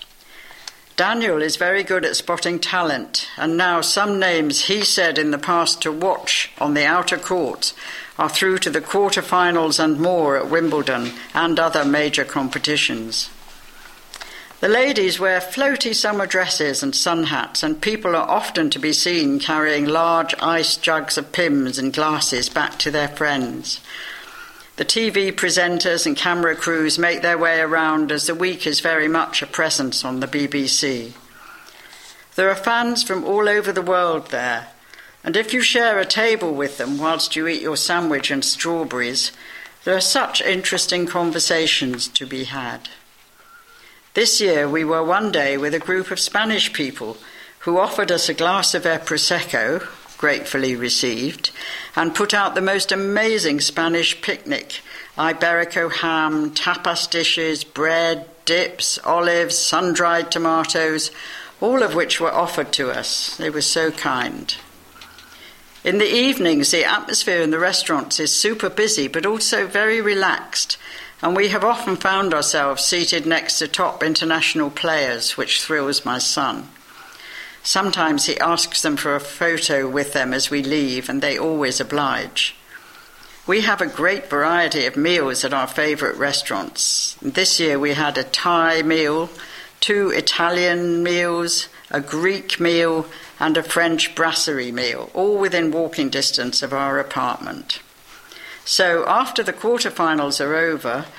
Daniel is very good at spotting talent, and now some names he said in the past to watch on the outer courts are through to the quarter-finals and more at Wimbledon and other major competitions. The ladies wear floaty summer dresses and sun hats, and people are often to be seen carrying large ice jugs of Pimm's and glasses back to their friends. The T V presenters and camera crews make their way around as the week is very much a presence on the B B C. There are fans from all over the world there, and if you share a table with them whilst you eat your sandwich and strawberries, there are such interesting conversations to be had. This year we were one day with a group of Spanish people who offered us a glass of their Prosecco, gratefully received, and put out the most amazing Spanish picnic: Iberico ham, tapas dishes, bread, dips, olives, sun-dried tomatoes, all of which were offered to us. They were so kind. In the evenings, the atmosphere in the restaurants is super busy, but also very relaxed, and we have often found ourselves seated next to top international players, which thrills my son. Sometimes he asks them for a photo with them as we leave, and they always oblige. We have a great variety of meals at our favourite restaurants. This year we had a Thai meal, two Italian meals, a Greek meal, and a French brasserie meal, all within walking distance of our apartment. So after the quarterfinals are over,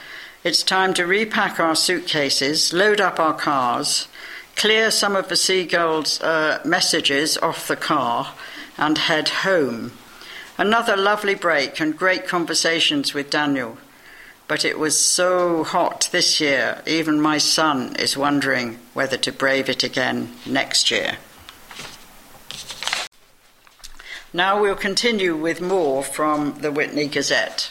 It's time to repack our suitcases, load up our cars, clear some of the seagulls' uh, messages off the car, and head home. Another lovely break and great conversations with Daniel. But it was so hot this year, even my son is wondering whether to brave it again next year. Now we'll continue with more from the Witney Gazette.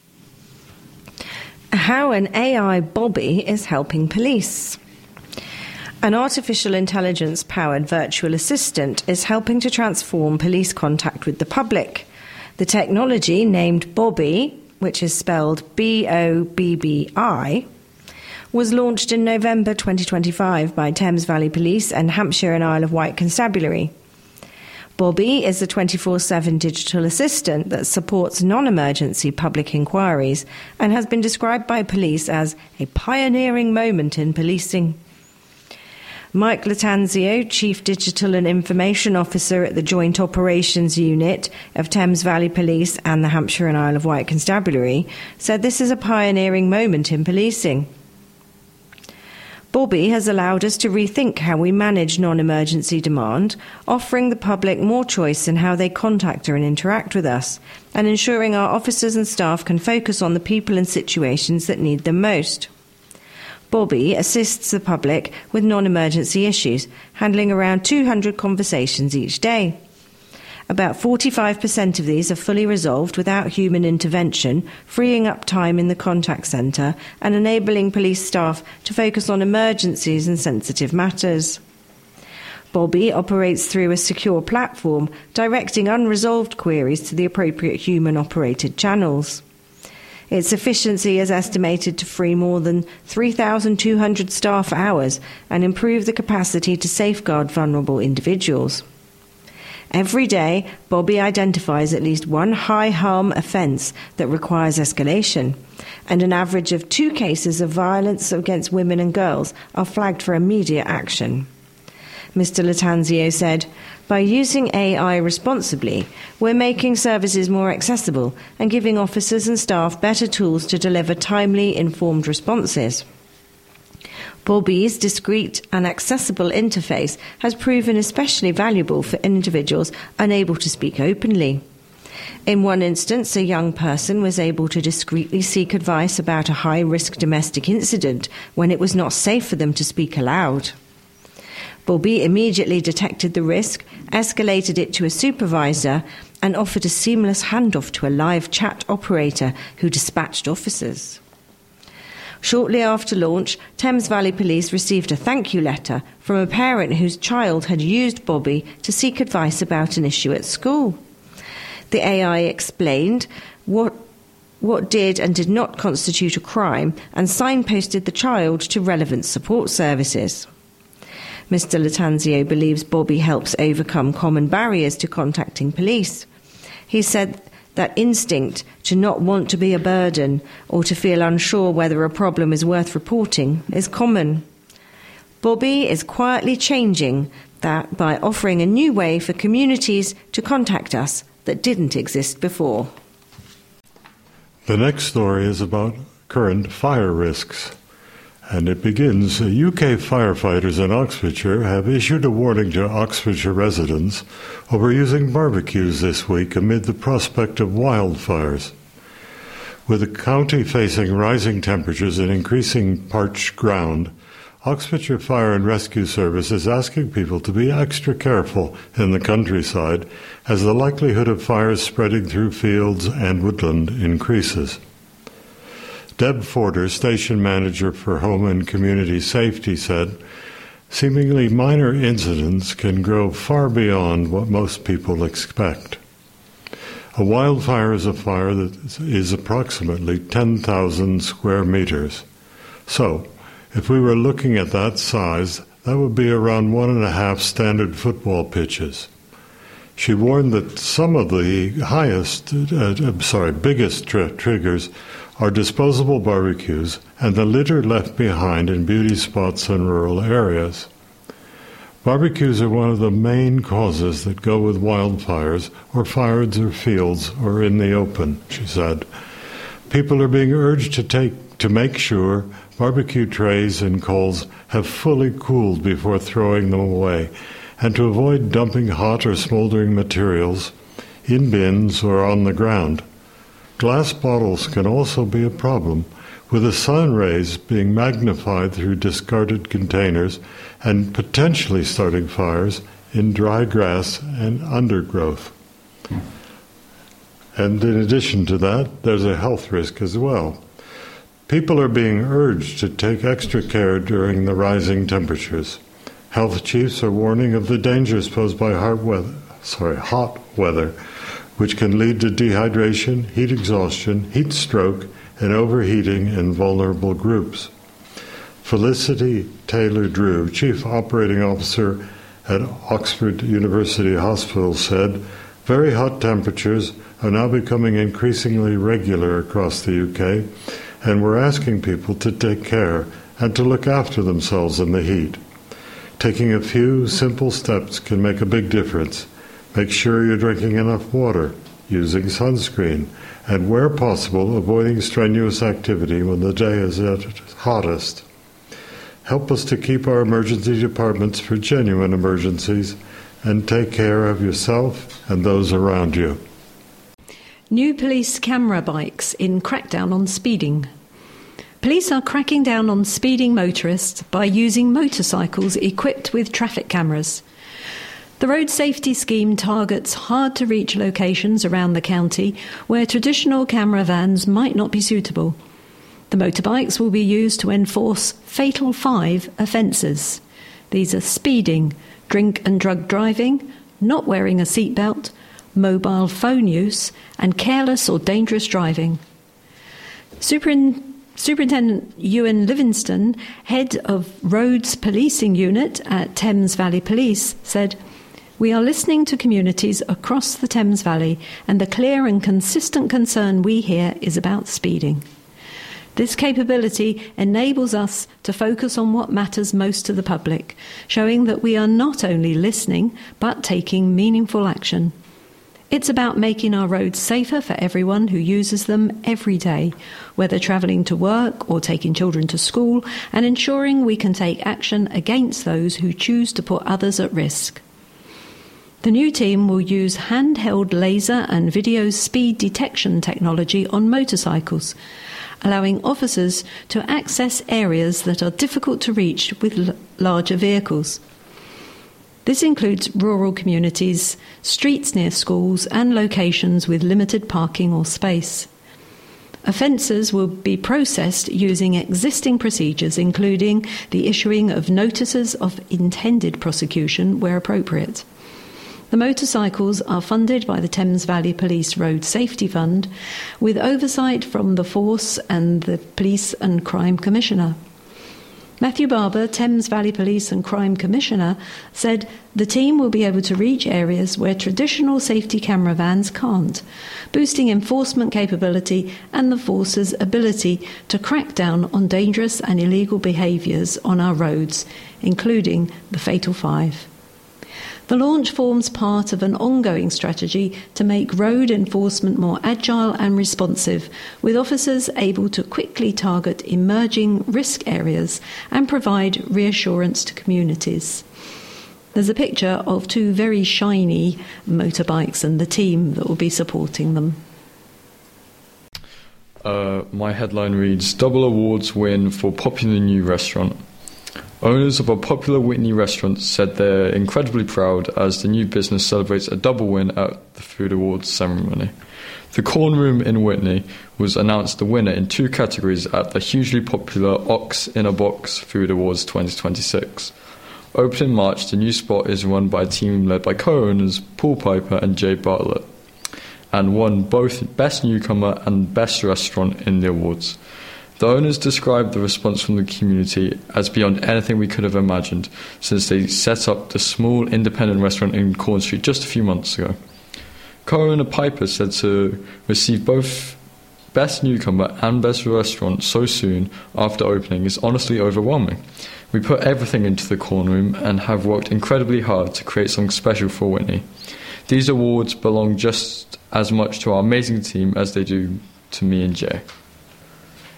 How an A I Bobby is helping police. An artificial intelligence-powered virtual assistant is helping to transform police contact with the public. The technology, named Bobby, which is spelled B O B B I, was launched in November twenty twenty-five by Thames Valley Police and Hampshire and Isle of Wight Constabulary. Bobby is a twenty-four seven digital assistant that supports non-emergency public inquiries and has been described by police as a pioneering moment in policing. Mike Latanzio, Chief Digital and Information Officer at the Joint Operations Unit of Thames Valley Police and the Hampshire and Isle of Wight Constabulary, said this is a pioneering moment in policing. Bobby has allowed us to rethink how we manage non-emergency demand, offering the public more choice in how they contact and interact with us, and ensuring our officers and staff can focus on the people and situations that need them most. Bobby assists the public with non-emergency issues, handling around two hundred conversations each day. About forty-five percent of these are fully resolved without human intervention, freeing up time in the contact centre and enabling police staff to focus on emergencies and sensitive matters. Bobby operates through a secure platform, directing unresolved queries to the appropriate human-operated channels. Its efficiency is estimated to free more than three thousand two hundred staff hours and improve the capacity to safeguard vulnerable individuals. Every day, Bobby identifies at least one high-harm offence that requires escalation, and an average of two cases of violence against women and girls are flagged for immediate action. Mister Latanzio said, "By using A I responsibly, we're making services more accessible and giving officers and staff better tools to deliver timely, informed responses." Bobby's discreet and accessible interface has proven especially valuable for individuals unable to speak openly. In one instance, a young person was able to discreetly seek advice about a high-risk domestic incident when it was not safe for them to speak aloud. Bobby immediately detected the risk, escalated it to a supervisor, and offered a seamless handoff to a live chat operator who dispatched officers. Shortly after launch, Thames Valley Police received a thank you letter from a parent whose child had used Bobby to seek advice about an issue at school. The A I explained what what did and did not constitute a crime and signposted the child to relevant support services. Mister Latanzio believes Bobby helps overcome common barriers to contacting police. He said that instinct to not want to be a burden or to feel unsure whether a problem is worth reporting is common. Bobby is quietly changing that by offering a new way for communities to contact us that didn't exist before. The next story is about current fire risks. And it begins, U K firefighters in Oxfordshire have issued a warning to Oxfordshire residents over using barbecues this week amid the prospect of wildfires. With the county facing rising temperatures and increasing parched ground, Oxfordshire Fire and Rescue Service is asking people to be extra careful in the countryside as the likelihood of fires spreading through fields and woodland increases. Deb Forder, Station Manager for Home and Community Safety, said, "Seemingly minor incidents can grow far beyond what most people expect. A wildfire is a fire that is approximately ten thousand square meters. So, if we were looking at that size, that would be around one and a half standard football pitches." She warned that some of the highest, uh, I'm sorry, biggest tr- triggers are disposable barbecues and the litter left behind in beauty spots in rural areas. Barbecues are one of the main causes that go with wildfires or fires or fields or in the open, she said. People are being urged to take to make sure barbecue trays and coals have fully cooled before throwing them away, and to avoid dumping hot or smoldering materials in bins or on the ground. Glass bottles can also be a problem, with the sun rays being magnified through discarded containers and potentially starting fires in dry grass and undergrowth. And in addition to that, there's a health risk as well. People are being urged to take extra care during the rising temperatures. Health chiefs are warning of the dangers posed by hot weather, sorry, hot weather, which can lead to dehydration, heat exhaustion, heat stroke, and overheating in vulnerable groups. Felicity Taylor-Drew, Chief Operating Officer at Oxford University Hospital, said, "Very hot temperatures are now becoming increasingly regular across the U K, and we're asking people to take care and to look after themselves in the heat. Taking a few simple steps can make a big difference. Make sure you're drinking enough water, using sunscreen, and where possible, avoiding strenuous activity when the day is at its hottest. Help us to keep our emergency departments for genuine emergencies, and take care of yourself and those around you." New police camera bikes in crackdown on speeding. Police are cracking down on speeding motorists by using motorcycles equipped with traffic cameras. The road safety scheme targets hard-to-reach locations around the county where traditional camera vans might not be suitable. The motorbikes will be used to enforce Fatal Five offences. These are speeding, drink and drug driving, not wearing a seatbelt, mobile phone use, and careless or dangerous driving. Superin- Superintendent Ewan Livingston, head of Roads Policing Unit at Thames Valley Police, said, "We are listening to communities across the Thames Valley, and the clear and consistent concern we hear is about speeding. This capability enables us to focus on what matters most to the public, showing that we are not only listening, but taking meaningful action. It's about making our roads safer for everyone who uses them every day, whether travelling to work or taking children to school, and ensuring we can take action against those who choose to put others at risk." The new team will use handheld laser and video speed detection technology on motorcycles, allowing officers to access areas that are difficult to reach with l- larger vehicles. This includes rural communities, streets near schools, and locations with limited parking or space. Offences will be processed using existing procedures, including the issuing of notices of intended prosecution where appropriate. The motorcycles are funded by the Thames Valley Police Road Safety Fund, with oversight from the Force and the Police and Crime Commissioner. Matthew Barber, Thames Valley Police and Crime Commissioner, said the team will be able to reach areas where traditional safety camera vans can't, boosting enforcement capability and the Force's ability to crack down on dangerous and illegal behaviours on our roads, including the Fatal Five. The launch forms part of an ongoing strategy to make road enforcement more agile and responsive, with officers able to quickly target emerging risk areas and provide reassurance to communities. There's a picture of two very shiny motorbikes and the team that will be supporting them. Uh, my headline reads, "Double awards win for popular new restaurant." Owners of a popular Witney restaurant said they're incredibly proud as the new business celebrates a double win at the Food Awards ceremony. The Corn Room in Witney was announced the winner in two categories at the hugely popular Ox in a Box Food Awards twenty twenty-six. Open in March, the new spot is run by a team led by co-owners Paul Piper and Jay Bartlett, and won both Best Newcomer and Best Restaurant in the awards. The owners described the response from the community as beyond anything we could have imagined since they set up the small independent restaurant in Corn Street just a few months ago. Co-owner Piper said to receive both Best Newcomer and Best Restaurant so soon after opening is honestly overwhelming. We put everything into the Corn Room and have worked incredibly hard to create something special for Witney. These awards belong just as much to our amazing team as they do to me and Jay.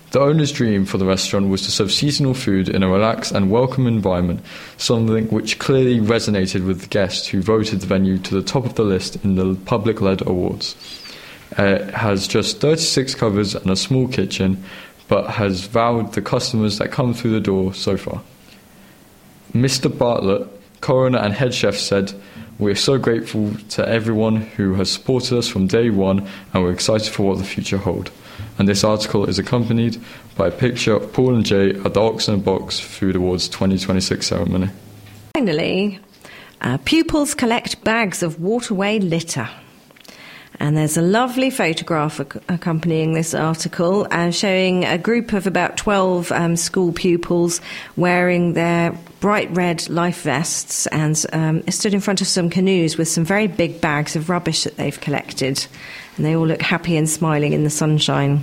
The owner's dream for the restaurant was to serve seasonal food in a relaxed and welcome environment, something which clearly resonated with the guests who voted the venue to the top of the list in the public-led awards. Uh, it has just thirty-six covers and a small kitchen, but has wowed the customers that come through the door so far. Mister Bartlett, co-owner and head chef, said, "We're so grateful to everyone who has supported us from day one, and we're excited for what the future holds." And this article is accompanied by a picture of Paul and Jay at the Ox and Box Food Awards twenty twenty-six ceremony. Finally, uh, pupils collect bags of waterway litter. And there's a lovely photograph ac- accompanying this article uh, showing a group of about twelve um, school pupils wearing their bright red life vests and um, stood in front of some canoes with some very big bags of rubbish that they've collected. And they all look happy and smiling in the sunshine.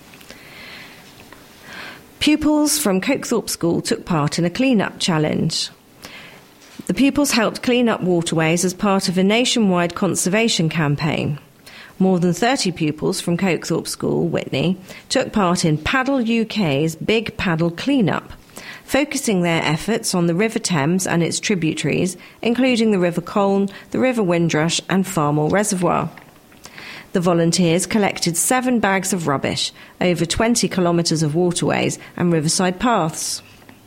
Pupils from Cokethorpe School took part in a clean-up challenge. The pupils helped clean up waterways as part of a nationwide conservation campaign. More than thirty pupils from Cokethorpe School, Witney, took part in Paddle U K's Big Paddle Clean-up, focusing their efforts on the River Thames and its tributaries, including the River Colne, the River Windrush and Farmore Reservoir. The volunteers collected seven bags of rubbish, over twenty kilometres of waterways and riverside paths.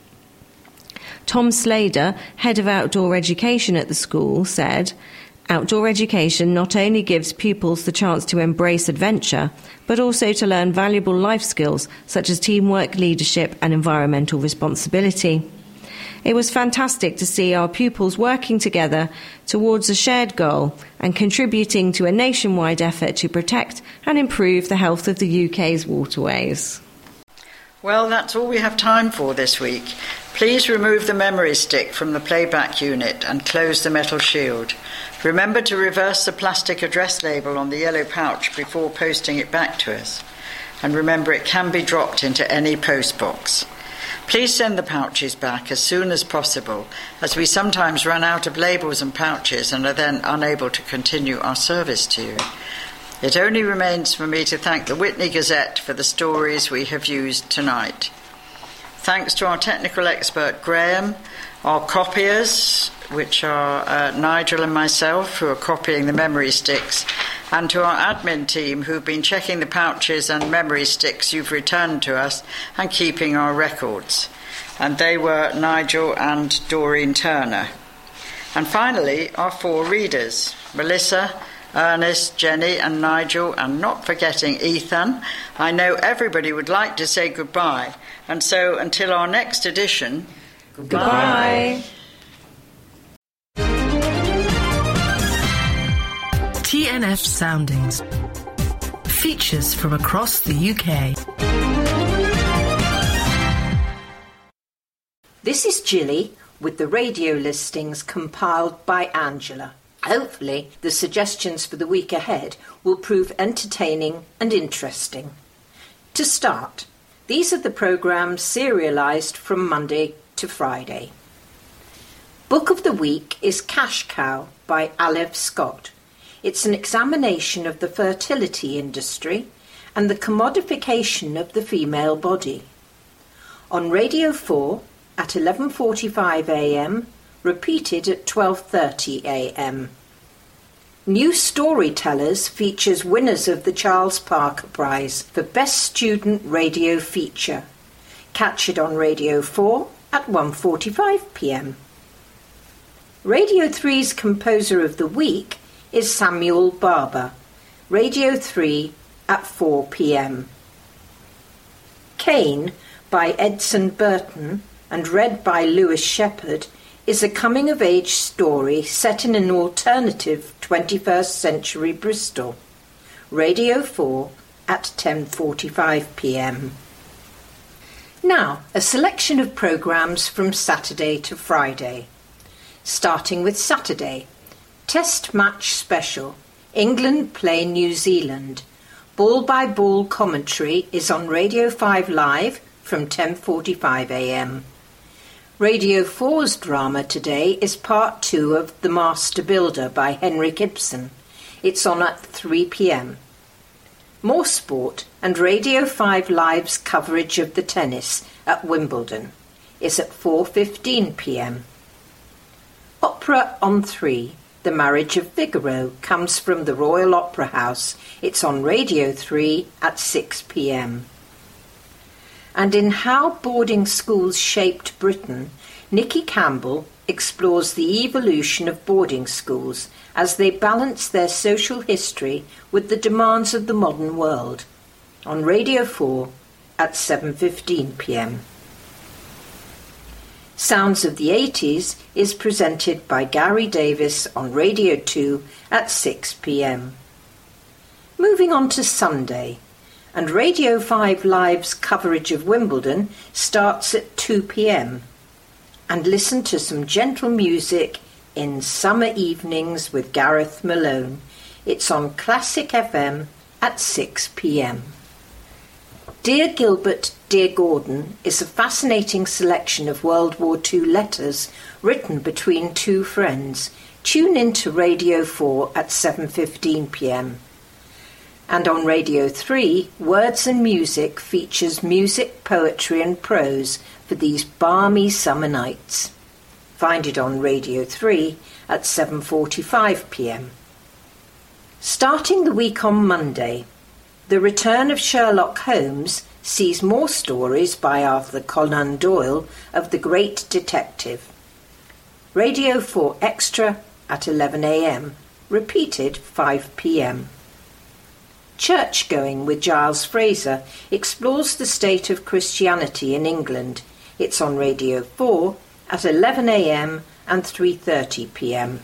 Tom Slader, head of outdoor education at the school, said, "Outdoor education not only gives pupils the chance to embrace adventure, but also to learn valuable life skills such as teamwork, leadership and environmental responsibility. It was fantastic to see our pupils working together towards a shared goal and contributing to a nationwide effort to protect and improve the health of the U K's waterways." Well, that's all we have time for this week. Please remove the memory stick from the playback unit and close the metal shield. Remember to reverse the plastic address label on the yellow pouch before posting it back to us. And remember, it can be dropped into any post box. Please send the pouches back as soon as possible, as we sometimes run out of labels and pouches and are then unable to continue our service to you. It only remains for me to thank the Witney Gazette for the stories we have used tonight. Thanks to our technical expert Graham, our copiers, which are uh, Nigel and myself, who are copying the memory sticks, and to our admin team who've been checking the pouches and memory sticks you've returned to us and keeping our records. And they were Nigel and Doreen Turner. And finally, our four readers, Melissa, Ernest, Jenny and Nigel, and not forgetting Ethan. I know everybody would like to say goodbye, and so until our next edition, goodbye. T N F Soundings. Features from across the U K. This is Gilly with the radio listings compiled by Angela. Hopefully, the suggestions for the week ahead will prove entertaining and interesting. To start, these are the programmes serialised from Monday to Friday. Book of the Week is Cash Cow by Alev Scott. It's an examination of the fertility industry and the commodification of the female body. On Radio four at eleven forty-five a m, repeated at twelve thirty a m. New Storytellers features winners of the Charles Parker Prize for Best Student Radio Feature. Catch it on Radio four at one forty-five p m. Radio three's Composer of the Week is Samuel Barber. Radio three at four p m. Cain by Edson Burton and read by Lewis Shepherd is a coming-of-age story set in an alternative twenty-first century Bristol. Radio four at ten forty-five p m. Now, a selection of programmes from Saturday to Friday. Starting with Saturday. Test Match Special. England play New Zealand. Ball-by-ball commentary is on Radio five Live from ten forty-five a m. Radio four's drama today is part two of The Master Builder by Henrik Ibsen. It's on at three p m. more sport, and Radio five Live's coverage of the tennis at Wimbledon is at four fifteen p m. Opera on three, The Marriage of Figaro, comes from the Royal Opera House. It's on Radio three at six p m. And in How Boarding Schools Shaped Britain, Nicky Campbell explores the evolution of boarding schools as they balance their social history with the demands of the modern world, on Radio four at seven fifteen p m. Sounds of the eighties is presented by Gary Davis on Radio two at six p m. Moving on to Sunday, and Radio five Live's coverage of Wimbledon starts at two p m. And listen to some gentle music in Summer Evenings with Gareth Malone. It's on Classic F M at six p m. Dear Gilbert, Dear Gordon is a fascinating selection of World War Two letters written between two friends. Tune in to Radio four at seven fifteen p m. And on Radio three, Words and Music features music, poetry and prose for these balmy summer nights. Find it on Radio three at seven forty-five p m. Starting the week on Monday, the return of Sherlock Holmes sees more stories by Arthur Conan Doyle of the great detective. Radio four Extra at eleven a m, repeated five p m. Church-Going with Giles Fraser explores the state of Christianity in England. It's on Radio four at eleven a m and three thirty p m.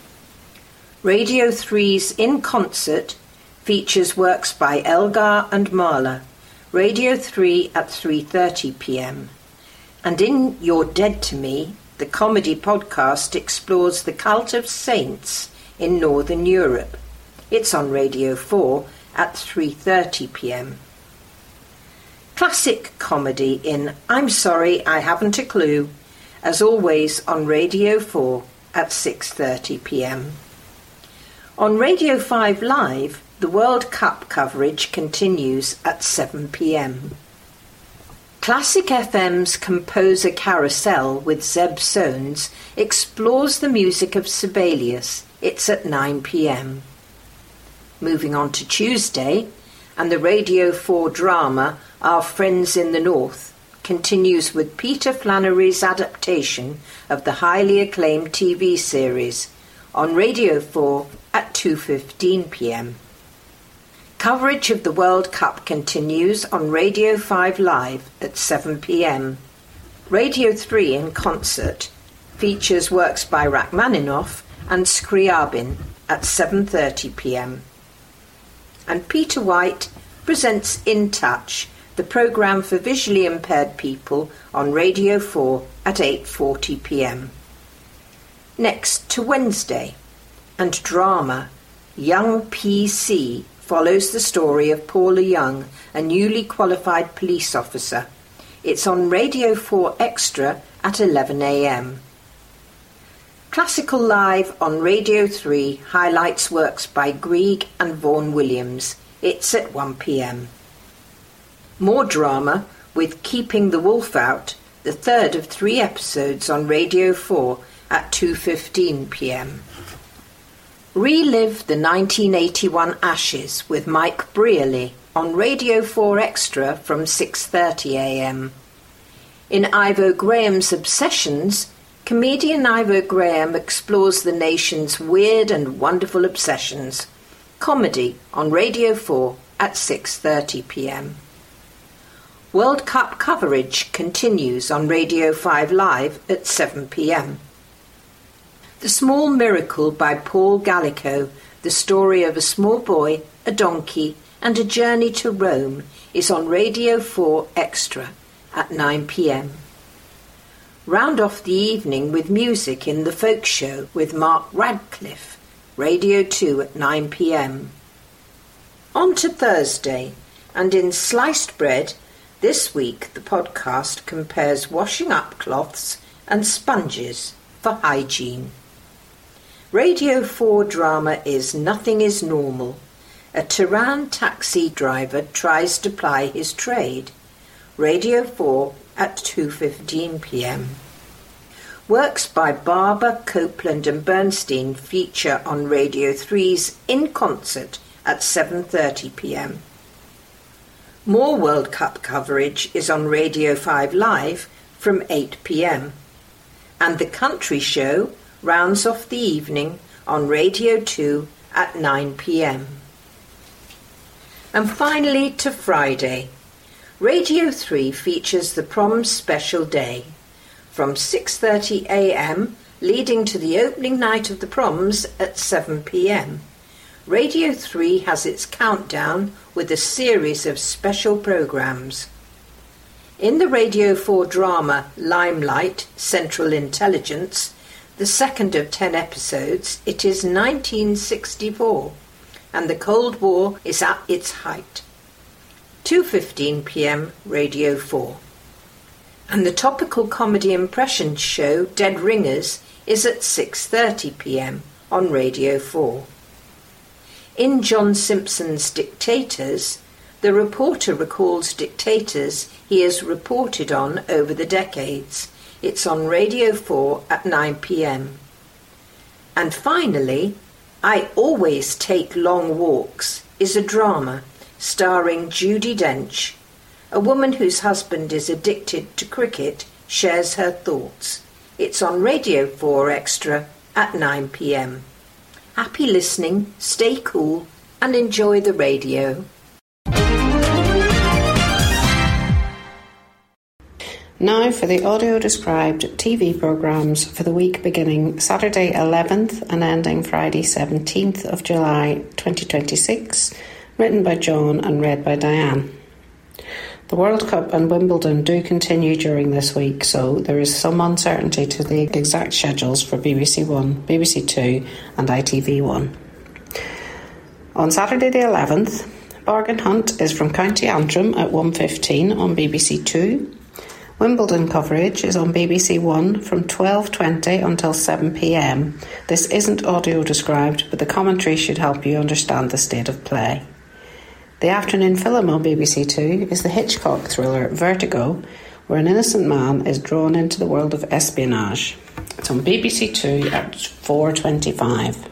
Radio three's In Concert features works by Elgar and Mahler. Radio three at three thirty p m. And in You're Dead to Me, the comedy podcast explores the cult of saints in Northern Europe. It's on Radio four at three thirty p m. Classic comedy in I'm Sorry I Haven't a Clue, as always on Radio four at six thirty p m. On Radio five Live, the World Cup coverage continues at seven p m. Classic F M's Composer Carousel with Zeb Soanes explores the music of Sibelius. It's at nine p m. Moving on to Tuesday, and the Radio four drama Our Friends in the North continues with Peter Flannery's adaptation of the highly acclaimed T V series on Radio four at two fifteen p m. Coverage of the World Cup continues on Radio five Live at seven p m. Radio three In Concert features works by Rachmaninoff and Scriabin at seven thirty p m. And Peter White presents In Touch, the programme for visually impaired people on Radio four at eight forty p m. Next to Wednesday, and drama, Young P C follows the story of Paula Young, a newly qualified police officer. It's on Radio four Extra at eleven a m. Classical Live on Radio three highlights works by Grieg and Vaughan Williams. It's at one p m. More drama with Keeping the Wolf Out, the third of three episodes on Radio four at two fifteen p m. Relive the nineteen eighty-one Ashes with Mike Brearley on Radio four Extra from six thirty a m. In Ivo Graham's Obsessions, comedian Ivo Graham explores the nation's weird and wonderful obsessions. Comedy on Radio four at six thirty p m. World Cup coverage continues on Radio five Live at seven p m. The Small Miracle by Paul Gallico, the story of a small boy, a donkey, and a journey to Rome, is on Radio four Extra at nine p m. Round off the evening with music in The Folk Show with Mark Radcliffe, Radio two at nine p m. On to Thursday, and in Sliced Bread, this week the podcast compares washing up cloths and sponges for hygiene. Radio four drama is Nothing is Normal, A Tehran taxi driver tries to ply his trade. Radio four at two fifteen p m. Works by Barber, Copeland and Bernstein feature on Radio three's In Concert at seven thirty p m. More World Cup coverage is on Radio five Live from eight p m. And The Country Show rounds off the evening on Radio two at nine p m. And finally to Friday. Radio three features the Proms Special Day from six thirty a m leading to the opening night of the Proms at seven p m. Radio three has its countdown with a series of special programmes. In the Radio four drama Limelight, Central Intelligence, the second of ten episodes, it is nineteen sixty-four, and the Cold War is at its height. two fifteen p m Radio four. And the topical comedy impression show Dead Ringers is at six thirty p m on Radio four. In John Simpson's Dictators, the reporter recalls dictators he has reported on over the decades. It's on Radio four at nine p m. And finally, I Always Take Long Walks is a drama starring Judi Dench. A woman whose husband is addicted to cricket shares her thoughts. It's on Radio four Extra at nine p m. Happy listening, stay cool, and enjoy the radio. Now for the audio-described T V programmes for the week beginning Saturday eleventh and ending Friday seventeenth of July twenty twenty-six, written by John and read by Diane. The World Cup and Wimbledon do continue during this week, so there is some uncertainty to the exact schedules for B B C One, B B C Two and I T V One. On Saturday the eleventh, Bargain Hunt is from County Antrim at one fifteen on B B C Two. Wimbledon coverage is on B B C One from twelve twenty until seven p m. This isn't audio described, but the commentary should help you understand the state of play. The afternoon film on B B C Two is the Hitchcock thriller Vertigo, where an innocent man is drawn into the world of espionage. It's on B B C Two at four twenty-five.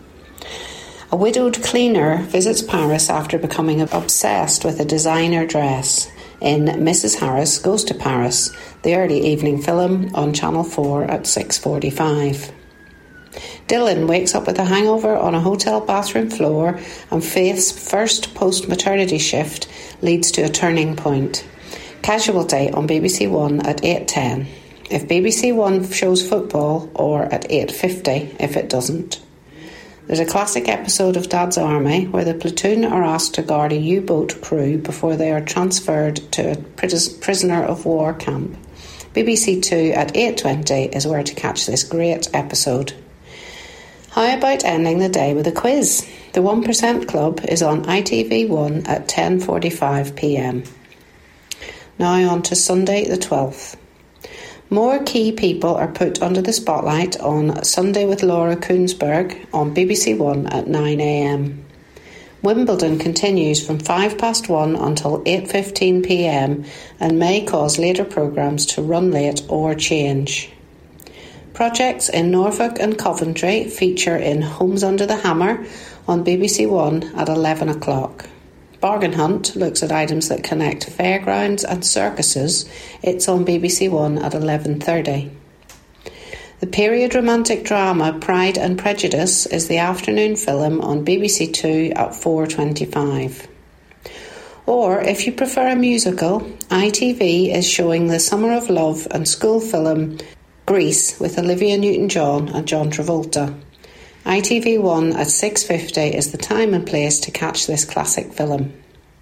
A widowed cleaner visits Paris after becoming obsessed with a designer dress in Missus Harris Goes to Paris, the early evening film on Channel four at six forty-five. Dylan wakes up with a hangover on a hotel bathroom floor, and Faith's first post-maternity shift leads to a turning point. Casualty on B B C One at eight ten. If B B C One shows football, or at eight fifty if it doesn't. There's a classic episode of Dad's Army where the platoon are asked to guard a U-boat crew before they are transferred to a prisoner of war camp. B B C Two at eight twenty is where to catch this great episode. How about ending the day with a quiz? The one percent Club is on I T V One at ten forty-five p m. Now on to Sunday the twelfth. More key people are put under the spotlight on Sunday with Laura Koonsberg on B B C One at nine a m. Wimbledon continues from five past one until eight fifteen p m and may cause later programmes to run late or change. Projects in Norfolk and Coventry feature in Homes Under the Hammer on B B C One at eleven o'clock. Bargain Hunt looks at items that connect fairgrounds and circuses. It's on B B C One at eleven thirty. The period romantic drama Pride and Prejudice is the afternoon film on B B C Two at four twenty-five. Or, if you prefer a musical, I T V is showing the Summer of Love and school film Grease with Olivia Newton-John and John Travolta. I T V One at six fifty is the time and place to catch this classic film.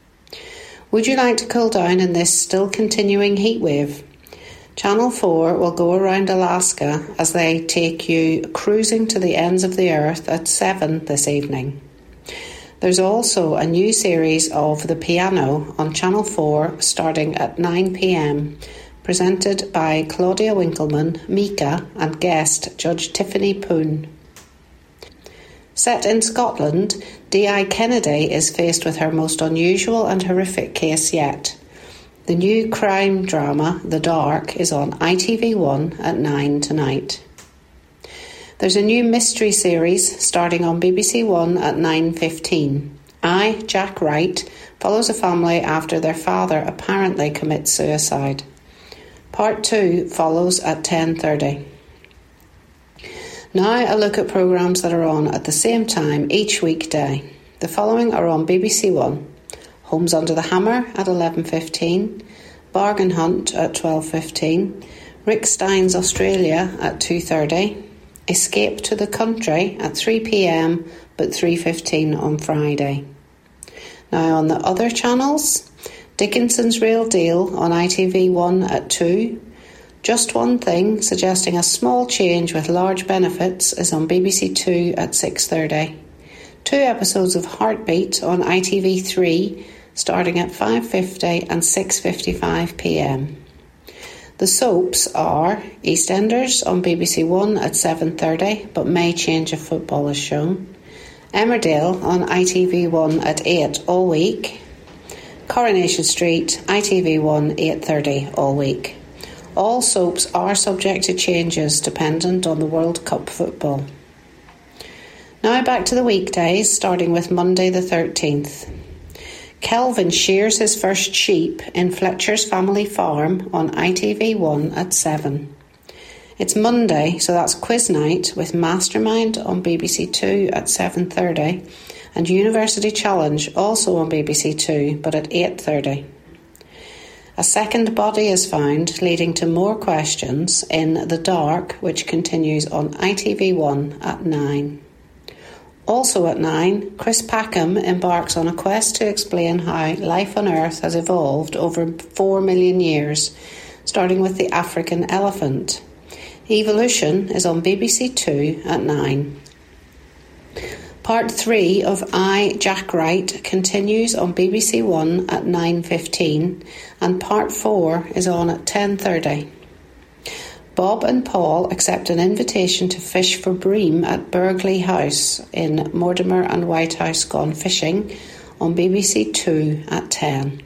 Would you like to cool down in this still continuing heatwave? Channel four will go around Alaska as they take you cruising to the ends of the earth at seven this evening. There's also a new series of The Piano on Channel four starting at nine p m, presented by Claudia Winkleman, Mika, and guest Judge Tiffany Poon. Set in Scotland, D I Kennedy is faced with her most unusual and horrific case yet. The new crime drama, The Dark, is on I T V one at nine tonight. There's a new mystery series starting on B B C One at nine fifteen. I, Jack Wright, follows a family after their father apparently commits suicide. Part two follows at ten thirty. Now a look at programmes that are on at the same time each weekday. The following are on B B C One. Homes Under the Hammer at eleven fifteen, Bargain Hunt at twelve fifteen, Rick Stein's Australia at two thirty, Escape to the Country at three p.m. but three fifteen on Friday. Now on the other channels, Dickinson's Real Deal on I T V one at two, Just One Thing, suggesting a small change with large benefits, is on B B C Two at six thirty. Two episodes of Heartbeat on I T V three, starting at five fifty and six fifty-five p.m. The soaps are EastEnders on B B C One at seven thirty, but may change if football is shown. Emmerdale on I T V One at eight all week. Coronation Street, I T V One, eight thirty all week. All soaps are subject to changes dependent on the World Cup football. Now back to the weekdays, starting with Monday the thirteenth. Kelvin shears his first sheep in Fletcher's family farm on I T V One at seven. It's Monday, so that's quiz night with Mastermind on B B C Two at seven thirty and University Challenge also on B B C Two but at eight thirty. A second body is found, leading to more questions in The Dark, which continues on I T V One at nine. Also at nine, Chris Packham embarks on a quest to explain how life on Earth has evolved over four million years, starting with the African elephant. Evolution is on B B C Two at nine. Part three of I, Jack Wright continues on B B C One at nine fifteen and Part four is on at ten thirty. Bob and Paul accept an invitation to fish for bream at Burgley House in Mortimer and Whitehouse Gone Fishing on B B C Two at ten.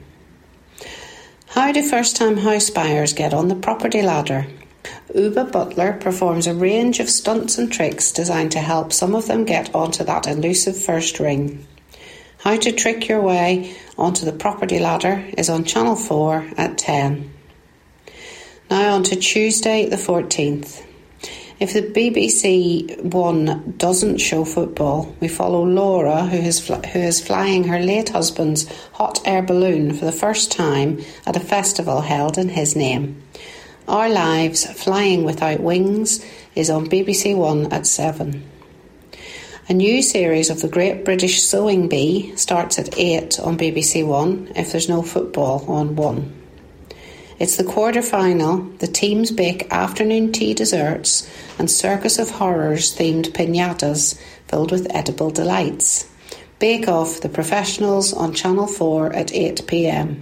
How do first-time house buyers get on the property ladder? Uba Butler performs a range of stunts and tricks designed to help some of them get onto that elusive first ring. How to trick your way onto the property ladder is on Channel four at ten. Now on to Tuesday the fourteenth. If the B B C One doesn't show football, we follow Laura, who is, fl- who is flying her late husband's hot air balloon for the first time at a festival held in his name. Our Lives, Flying Without Wings is on B B C One at seven. A new series of The Great British Sewing Bee starts at eight on B B C One if there's no football on one. It's the quarter-final, the teams bake afternoon tea desserts and Circus of Horrors themed piñatas filled with edible delights. Bake Off the Professionals on Channel four at eight p.m.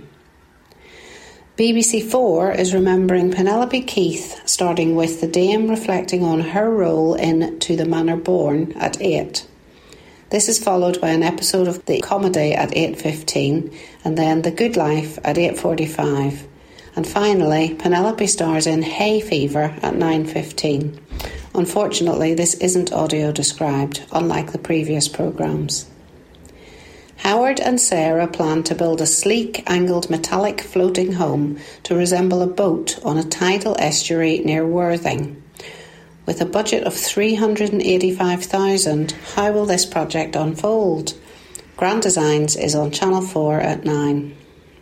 B B C Four is remembering Penelope Keith, starting with the Dame reflecting on her role in To the Manor Born at eight. This is followed by an episode of the comedy at eight fifteen and then The Good Life at eight forty-five. And finally, Penelope stars in Hay Fever at nine fifteen. Unfortunately, this isn't audio described, unlike the previous programmes. Howard and Sarah plan to build a sleek, angled metallic floating home to resemble a boat on a tidal estuary near Worthing. With a budget of three hundred eighty-five thousand dollars, how will this project unfold? Grand Designs is on Channel four at nine.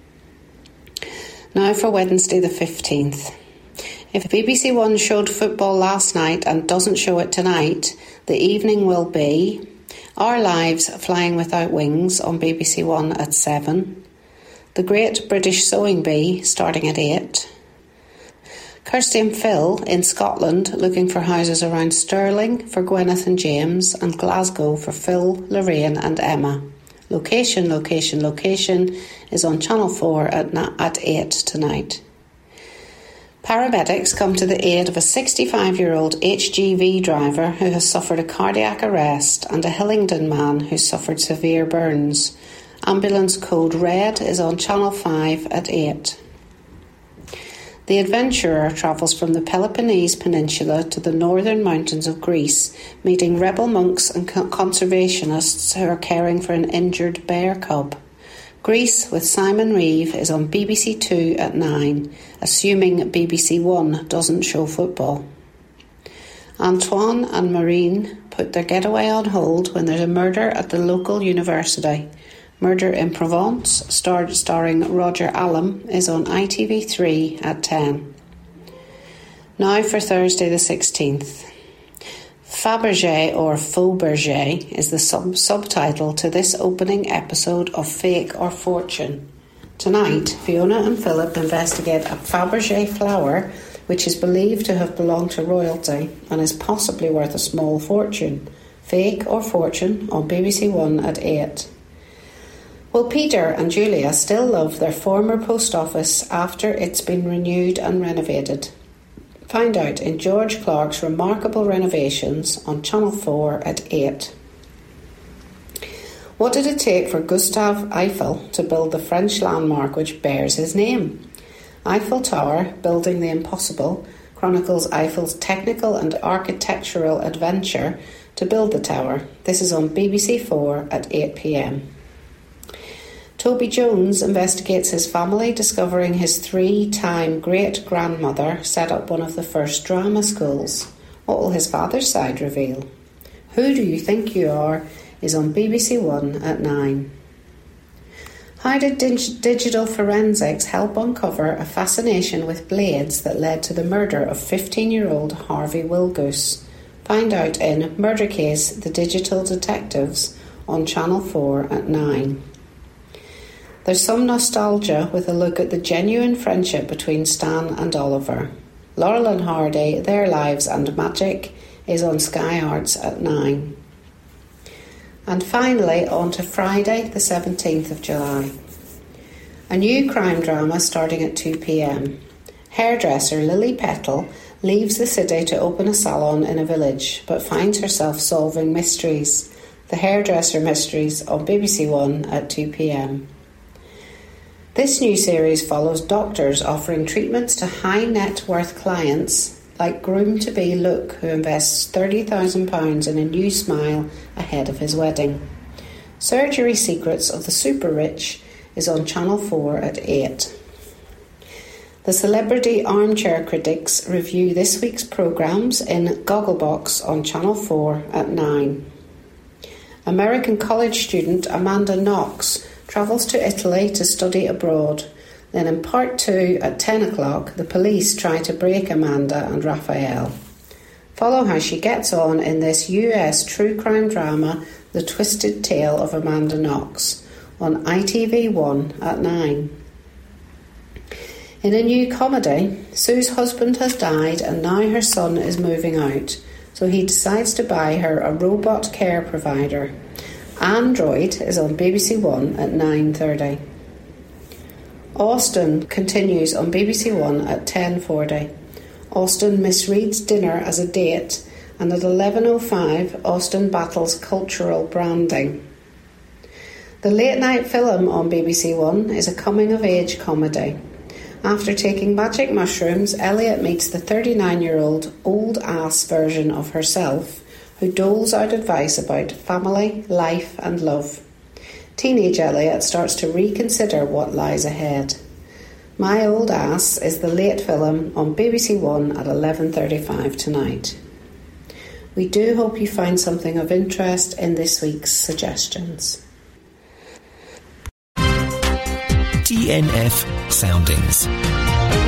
Now for Wednesday the fifteenth. If B B C One showed football last night and doesn't show it tonight, the evening will be Our Lives, Flying Without Wings on B B C One at seven, The Great British Sewing Bee starting at eight, Kirsty and Phil in Scotland looking for houses around Stirling for Gwyneth and James and Glasgow for Phil, Lorraine and Emma. Location, Location, Location is on Channel four at, na- at eight tonight. Paramedics come to the aid of a sixty-five-year-old H G V driver who has suffered a cardiac arrest and a Hillingdon man who suffered severe burns. Ambulance code RED is on Channel five at eight. The adventurer travels from the Peloponnese Peninsula to the northern mountains of Greece, meeting rebel monks and conservationists who are caring for an injured bear cub. Greece with Simon Reeve is on B B C Two at nine, assuming B B C One doesn't show football. Antoine and Maureen put their getaway on hold when there's a murder at the local university. Murder in Provence, starred, starring Roger Allam, is on I T V three at ten. Now for Thursday the sixteenth. Fabergé or Fabergé is the sub- subtitle to this opening episode of Fake or Fortune. Tonight, Fiona and Philip investigate a Fabergé flower which is believed to have belonged to royalty and is possibly worth a small fortune. Fake or Fortune on B B C One at eight. Will Peter and Julia still love their former post office after it's been renewed and renovated? Find out in George Clark's remarkable renovations on Channel four at eight. What did it take for Gustave Eiffel to build the French landmark which bears his name? Eiffel Tower, Building the Impossible, chronicles Eiffel's technical and architectural adventure to build the tower. This is on B B C Four at eight p.m. Toby Jones investigates his family, discovering his three-time great-grandmother set up one of the first drama schools. What will his father's side reveal? Who Do You Think You Are is on B B C One at nine. How did dig- digital forensics help uncover a fascination with blades that led to the murder of fifteen-year-old Harvey Wilgoose? Find out in Murder Case, The Digital Detectives on Channel four at nine. There's some nostalgia with a look at the genuine friendship between Stan and Oliver. Laurel and Hardy, Their Lives and Magic is on Sky Arts at nine. And finally, on to Friday the seventeenth of July. A new crime drama starting at two p.m. Hairdresser Lily Petal leaves the city to open a salon in a village, but finds herself solving mysteries. The Hairdresser Mysteries on B B C One at two p.m. This new series follows doctors offering treatments to high net worth clients like groom-to-be Luke, who invests thirty thousand pounds in a new smile ahead of his wedding. Surgery Secrets of the Super Rich is on Channel four at eight. The Celebrity Armchair Critics review this week's programmes in Gogglebox on Channel four at nine. American college student Amanda Knox travels to Italy to study abroad. Then in part two at ten o'clock, the police try to break Amanda and Raphael. Follow how she gets on in this U S true crime drama, The Twisted Tale of Amanda Knox, on I T V One at nine. In a new comedy, Sue's husband has died and now her son is moving out, so he decides to buy her a robot care provider. Android is on B B C One at nine thirty. Austen continues on B B C One at ten forty. Austen misreads dinner as a date, and at eleven oh five Austen battles cultural branding. The late night film on B B C One is a coming-of-age comedy. After taking magic mushrooms, Elliot meets the thirty-nine-year-old old-ass version of herself who doles out advice about family, life and love. Teenage Elliot starts to reconsider what lies ahead. My Old Ass is the late film on B B C One at eleven thirty-five tonight. We do hope you find something of interest in this week's suggestions. D N F Soundings.